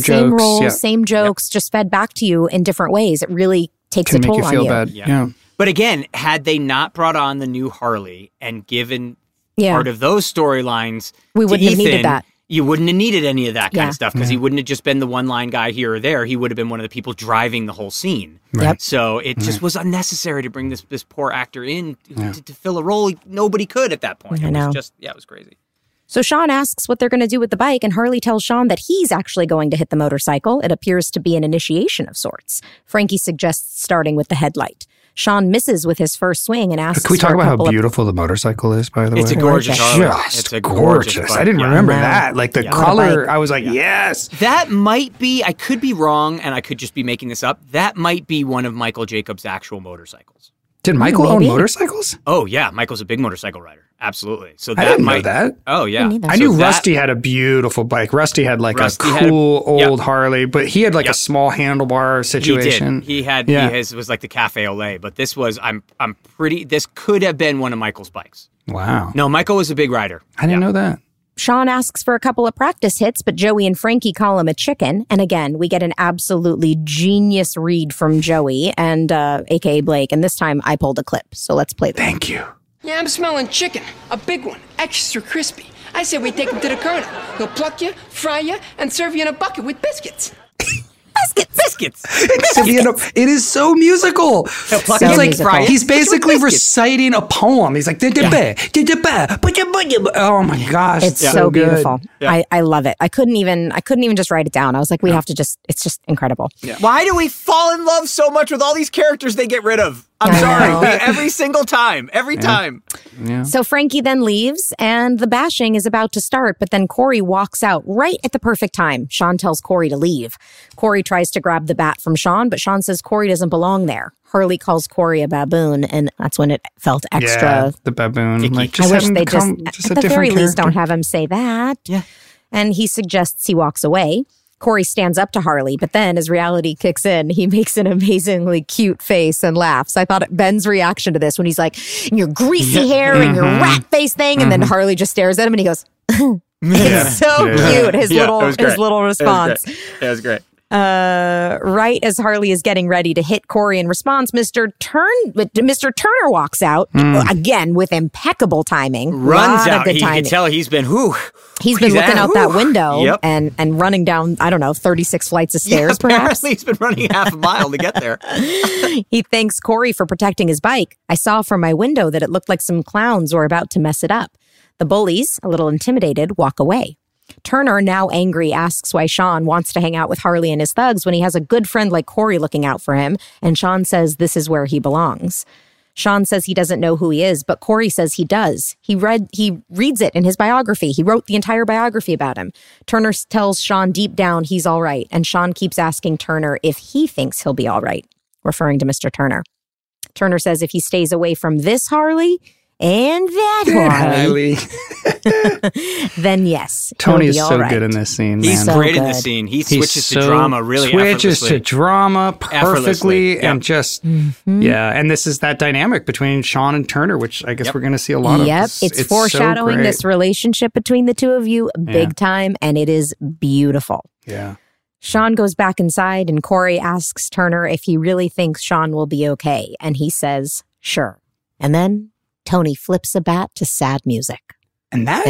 jokes, just fed back to you in different ways. It really takes a toll on you. Bad. Yeah. But again, had they not brought on the new Harley and given part of those storylines, we wouldn't have needed that. You wouldn't have needed any of that kind of stuff because he wouldn't have just been the one-line guy here or there. He would have been one of the people driving the whole scene. Right. So it just was unnecessary to bring this poor actor in to fill a role nobody could at that point. I know. It was crazy. So Sean asks what they're going to do with the bike, and Harley tells Sean that he's actually going to hit the motorcycle. It appears to be an initiation of sorts. Frankie suggests starting with the headlight. Sean misses with his first swing and asks. Can we talk about how beautiful the motorcycle is, by the way? It's a gorgeous Harley. It's a gorgeous. I didn't remember that. Like the color, I was like, yes. That might be, I could be wrong, and I could just be making this up. That might be one of Michael Jacobs' actual motorcycles. Did Michael own motorcycles? Oh, yeah. Michael's a big motorcycle rider. Absolutely. So I didn't know that. Oh, yeah. I knew Rusty had a beautiful bike. Rusty had like a cool old Harley, but he had like a small handlebar situation. He did. His was like the Cafe Olay, but this was, this could have been one of Michael's bikes. Wow. No, Michael was a big rider. I didn't know that. Sean asks for a couple of practice hits, but Joey and Frankie call him a chicken. And again, we get an absolutely genius read from Joey and aka Blake. And this time I pulled a clip. So let's play that. Thank you. Yeah, I'm smelling chicken. A big one. Extra crispy. I say we take him to the colonel. He'll pluck you, fry you, and serve you in a bucket with biscuits. Biscuits. It is so musical. It's like he's basically reciting a poem. He's like, oh my gosh, it's so beautiful. Yeah. I love it. I couldn't even just write it down. I was like, it's just incredible. Yeah. Why do we fall in love so much with all these characters they get rid of? I'm sorry. Every single time. Every time. Yeah. So Frankie then leaves and the bashing is about to start, but then Corey walks out right at the perfect time. Sean tells Corey to leave. Corey tries to grab the bat from Sean, but Sean says Corey doesn't belong there. Harley calls Corey a baboon, and that's when it felt extra. Yeah, the baboon. Like, I wish they just at the very least, don't have him say that. Yeah. And he suggests he walks away. Corey stands up to Harley, but then as reality kicks in, he makes an amazingly cute face and laughs. I thought Ben's reaction to this when he's like, your greasy hair and your rat face thing. And then Harley just stares at him and he goes, it's so cute. His little response. It was great. Right as Harley is getting ready to hit Corey in response, Mr. Turner walks out again with impeccable timing. Runs out. You can tell he's been He's been looking out that window and running down, 36 flights of stairs, perhaps. Apparently he's been running half a mile to get there. He thanks Corey for protecting his bike. I saw from my window that it looked like some clowns were about to mess it up. The bullies, a little intimidated, walk away. Turner, now angry, asks why Sean wants to hang out with Harley and his thugs when he has a good friend like Corey looking out for him, and Sean says this is where he belongs. Sean says he doesn't know who he is, but Corey says he does. He reads it in his biography. He wrote the entire biography about him. Turner tells Sean deep down he's all right, and Sean keeps asking Turner if he thinks he'll be all right, referring to Mr. Turner. Turner says if he stays away from this Harley and that Harley, then yes, Tony is so right. good in this scene. Man. He's great in this scene. He switches to drama really effortlessly. Switches to drama perfectly and just, and this is that dynamic between Sean and Turner, which I guess we're going to see a lot of. Yep, it's foreshadowing this relationship between the two of you big time, and it is beautiful. Yeah. Sean goes back inside, and Corey asks Turner if he really thinks Sean will be okay, and he says, sure. And then Tony flips a bat to sad music. And that's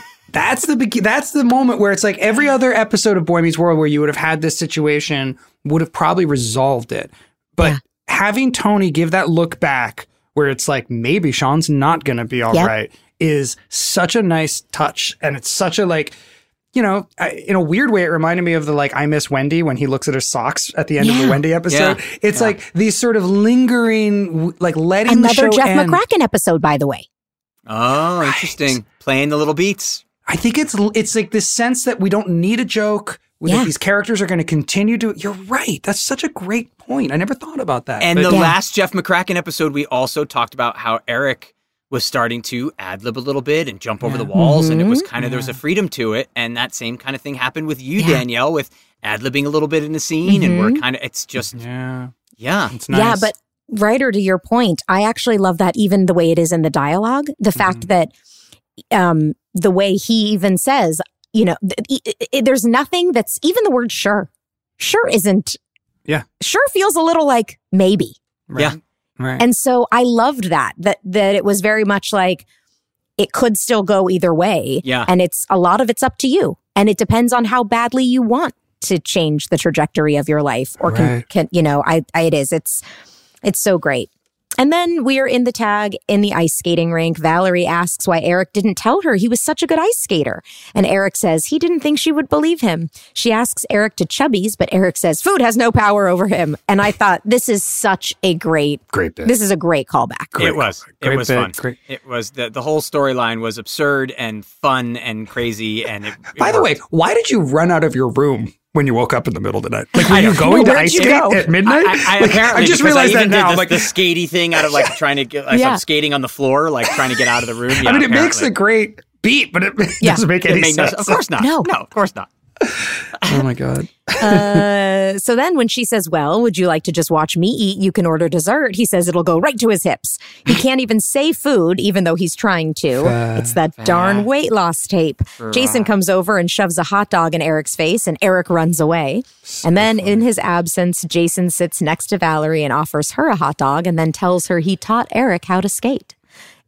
the moment where it's like every other episode of Boy Meets World where you would have had this situation would have probably resolved it. But having Tony give that look back where it's like maybe Sean's not going to be all right is such a nice touch. And it's such a in a weird way, it reminded me of the I Miss Wendy when he looks at her socks at the end of the Wendy episode. Yeah. It's like these sort of lingering, letting another the show Jeff end. McCracken episode, by the way. Oh, interesting. Playing the little beats. I think it's like this sense that we don't need a joke. That these characters are going to continue to. You're right. That's such a great point. I never thought about that. And last Jeff McCracken episode, we also talked about how Eric was starting to ad-lib a little bit and jump over the walls, and it was kind of there was a freedom to it, and that same kind of thing happened with you, Danielle, with ad-libbing a little bit in the scene, and we're kind of it's just it's nice. Yeah, but Ryder, to your point, I actually love that even the way it is in the dialogue, the fact that the way he even says, there's nothing that's even the word sure isn't sure feels a little like maybe. Right. Right. And so I loved that it was very much like it could still go either way. Yeah. And a lot of it's up to you. And it depends on how badly you want to change the trajectory of your life or it's so great. And then we're in the tag in the ice skating rink. Valerie asks why Eric didn't tell her he was such a good ice skater. And Eric says he didn't think she would believe him. She asks Eric to Chubby's, but Eric says food has no power over him. And I thought this is such a great bit. This is a great callback. It was fun. Great. It was the whole storyline was absurd and fun and crazy. And by the way, why did you run out of your room when you woke up in the middle of the night? Were you going to ice skate at midnight? I just realized that now. The skatey thing out of trying to get, I'm skating on the floor, trying to get out of the room. Yeah, I mean, it makes a great beat, but it doesn't make any sense. Of course not. No, of course not. Oh my God. So then when she says, well, would you like to just watch me eat? You can order dessert. He says it'll go right to his hips. He can't even say food, even though he's trying to. It's that darn weight loss tape. Jason comes over and shoves a hot dog in Eric's face, and Eric runs away. And then in his absence, Jason sits next to Valerie and offers her a hot dog and then tells her he taught Eric how to skate.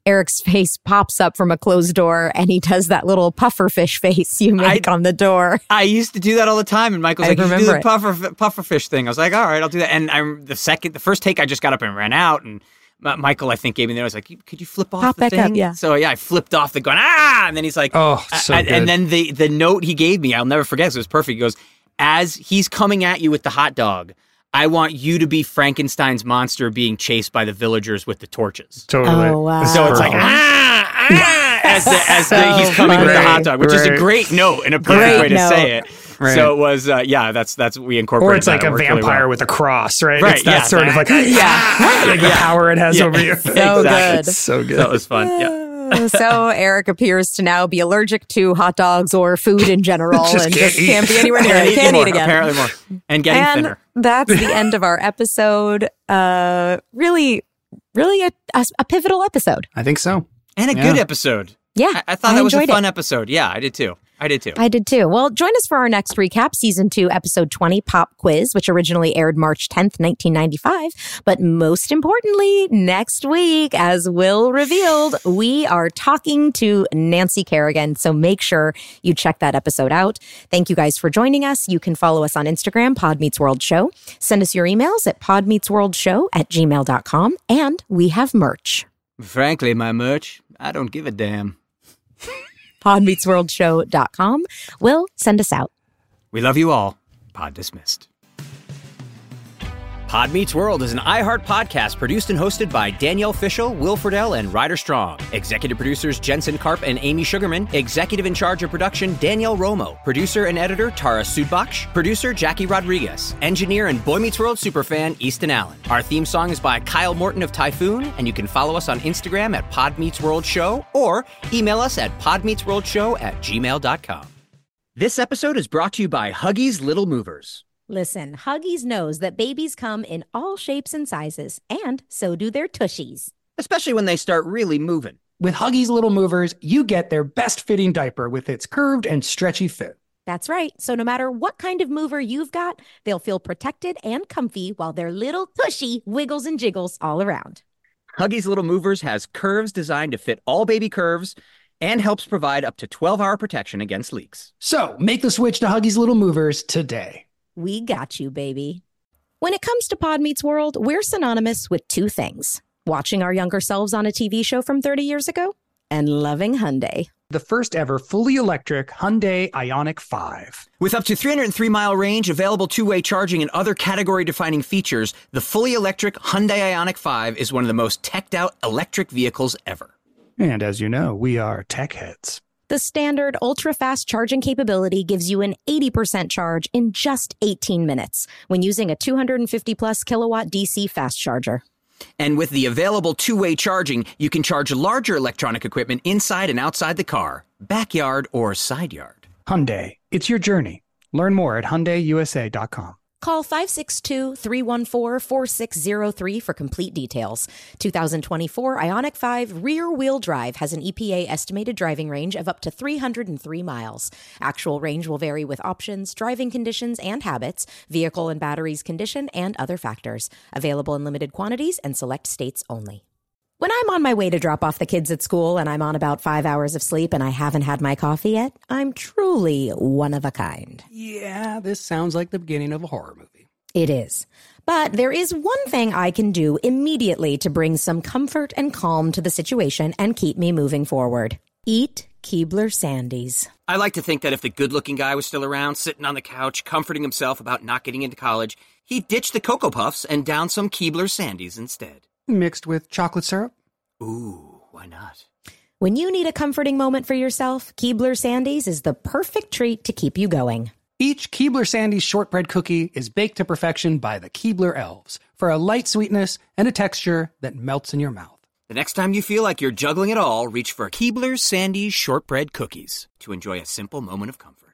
Eric's face pops up from a closed door and he does that little pufferfish face you make on the door. I used to do that all the time, and Michael's like, "You should do the pufferfish thing." I was like, "All right, I'll do that." And the first take, I just got up and ran out, and Michael, I think, gave me the note. I was like, "Could you flip off the thing?" Back up, yeah. So yeah, I flipped off the gun. And then he's like, "Oh, so good." And then the note he gave me, I'll never forget. So it was perfect. He goes, "As he's coming at you with the hot dog, I want you to be Frankenstein's monster being chased by the villagers with the torches." Totally. Oh, wow. So it's like, as he's coming with the hot dog, which is a great note and a perfect way to say it. Right. So it was, that's we incorporated. Or it's like that. a vampire with a cross, right? Right, It's that sort of like, like the power it has over you. So Exactly. good. It's so good. That was fun. Yeah. So Eric appears to now be allergic to hot dogs or food in general Just and can't just eat. can't be anywhere near it. Can't Can't more, eat again. apparently more. And getting thinner. That's the end of our episode. Really a pivotal episode. I think so. And a good episode. Yeah. I thought that was a enjoyed fun episode. Yeah, I did too. I did too. Well, join us for our next recap, season 2, episode 20, Pop Quiz, which originally aired March 10th, 1995. But most importantly, next week, as Will revealed, we are talking to Nancy Kerrigan. So make sure you check that episode out. Thank you guys for joining us. You can follow us on Instagram, Pod Meets World Show. Send us your emails at podmeetsworldshow@gmail.com. And we have merch. Frankly, my merch, I don't give a damn. podmeetsworldshow.com. Will, send us out. We love you all. Pod dismissed. Pod Meets World is an iHeart podcast produced and hosted by Danielle Fishel, Will Friedle, and Ryder Strong. Executive producers Jensen Karp and Amy Sugarman. Executive in charge of production Danielle Romo. Producer and editor Tara Sudbach. Producer Jackie Rodriguez. Engineer and Boy Meets World superfan Easton Allen. Our theme song is by Kyle Morton of Typhoon, and you can follow us on Instagram at Pod Meets World Show or email us at podmeetsworldshow@gmail.com. This episode is brought to you by Huggies Little Movers. Listen, Huggies knows that babies come in all shapes and sizes, and so do their tushies. Especially when they start really moving. With Huggies Little Movers, you get their best fitting diaper with its curved and stretchy fit. That's right. So no matter what kind of mover you've got, they'll feel protected and comfy while their little tushy wiggles and jiggles all around. Huggies Little Movers has curves designed to fit all baby curves and helps provide up to 12-hour protection against leaks. So make the switch to Huggies Little Movers today. We got you, baby. When it comes to Pod Meets World, we're synonymous with two things: watching our younger selves on a TV show from 30 years ago and loving Hyundai. The first ever fully electric Hyundai Ioniq 5. With up to 303-mile range, available two-way charging, and other category-defining features, the fully electric Hyundai Ioniq 5 is one of the most teched-out electric vehicles ever. And as you know, we are tech heads. The standard ultra-fast charging capability gives you an 80% charge in just 18 minutes when using a 250-plus kilowatt DC fast charger. And with the available two-way charging, you can charge larger electronic equipment inside and outside the car, backyard or side yard. Hyundai, it's your journey. Learn more at HyundaiUSA.com. Call 562-314-4603 for complete details. 2024 Ioniq 5 rear-wheel drive has an EPA estimated driving range of up to 303 miles. Actual range will vary with options, driving conditions and habits, vehicle and batteries condition, and other factors. Available in limited quantities and select states only. When I'm on my way to drop off the kids at school and I'm on about 5 hours of sleep and I haven't had my coffee yet, I'm truly one of a kind. Yeah, this sounds like the beginning of a horror movie. It is. But there is one thing I can do immediately to bring some comfort and calm to the situation and keep me moving forward. Eat Keebler Sandies. I like to think that if the good-looking guy was still around, sitting on the couch, comforting himself about not getting into college, he'd ditch the Cocoa Puffs and down some Keebler Sandies instead. Mixed with chocolate syrup? Ooh, why not? When you need a comforting moment for yourself, Keebler Sandies is the perfect treat to keep you going. Each Keebler Sandies shortbread cookie is baked to perfection by the Keebler elves for a light sweetness and a texture that melts in your mouth. The next time you feel like you're juggling it all, reach for Keebler Sandies shortbread cookies to enjoy a simple moment of comfort.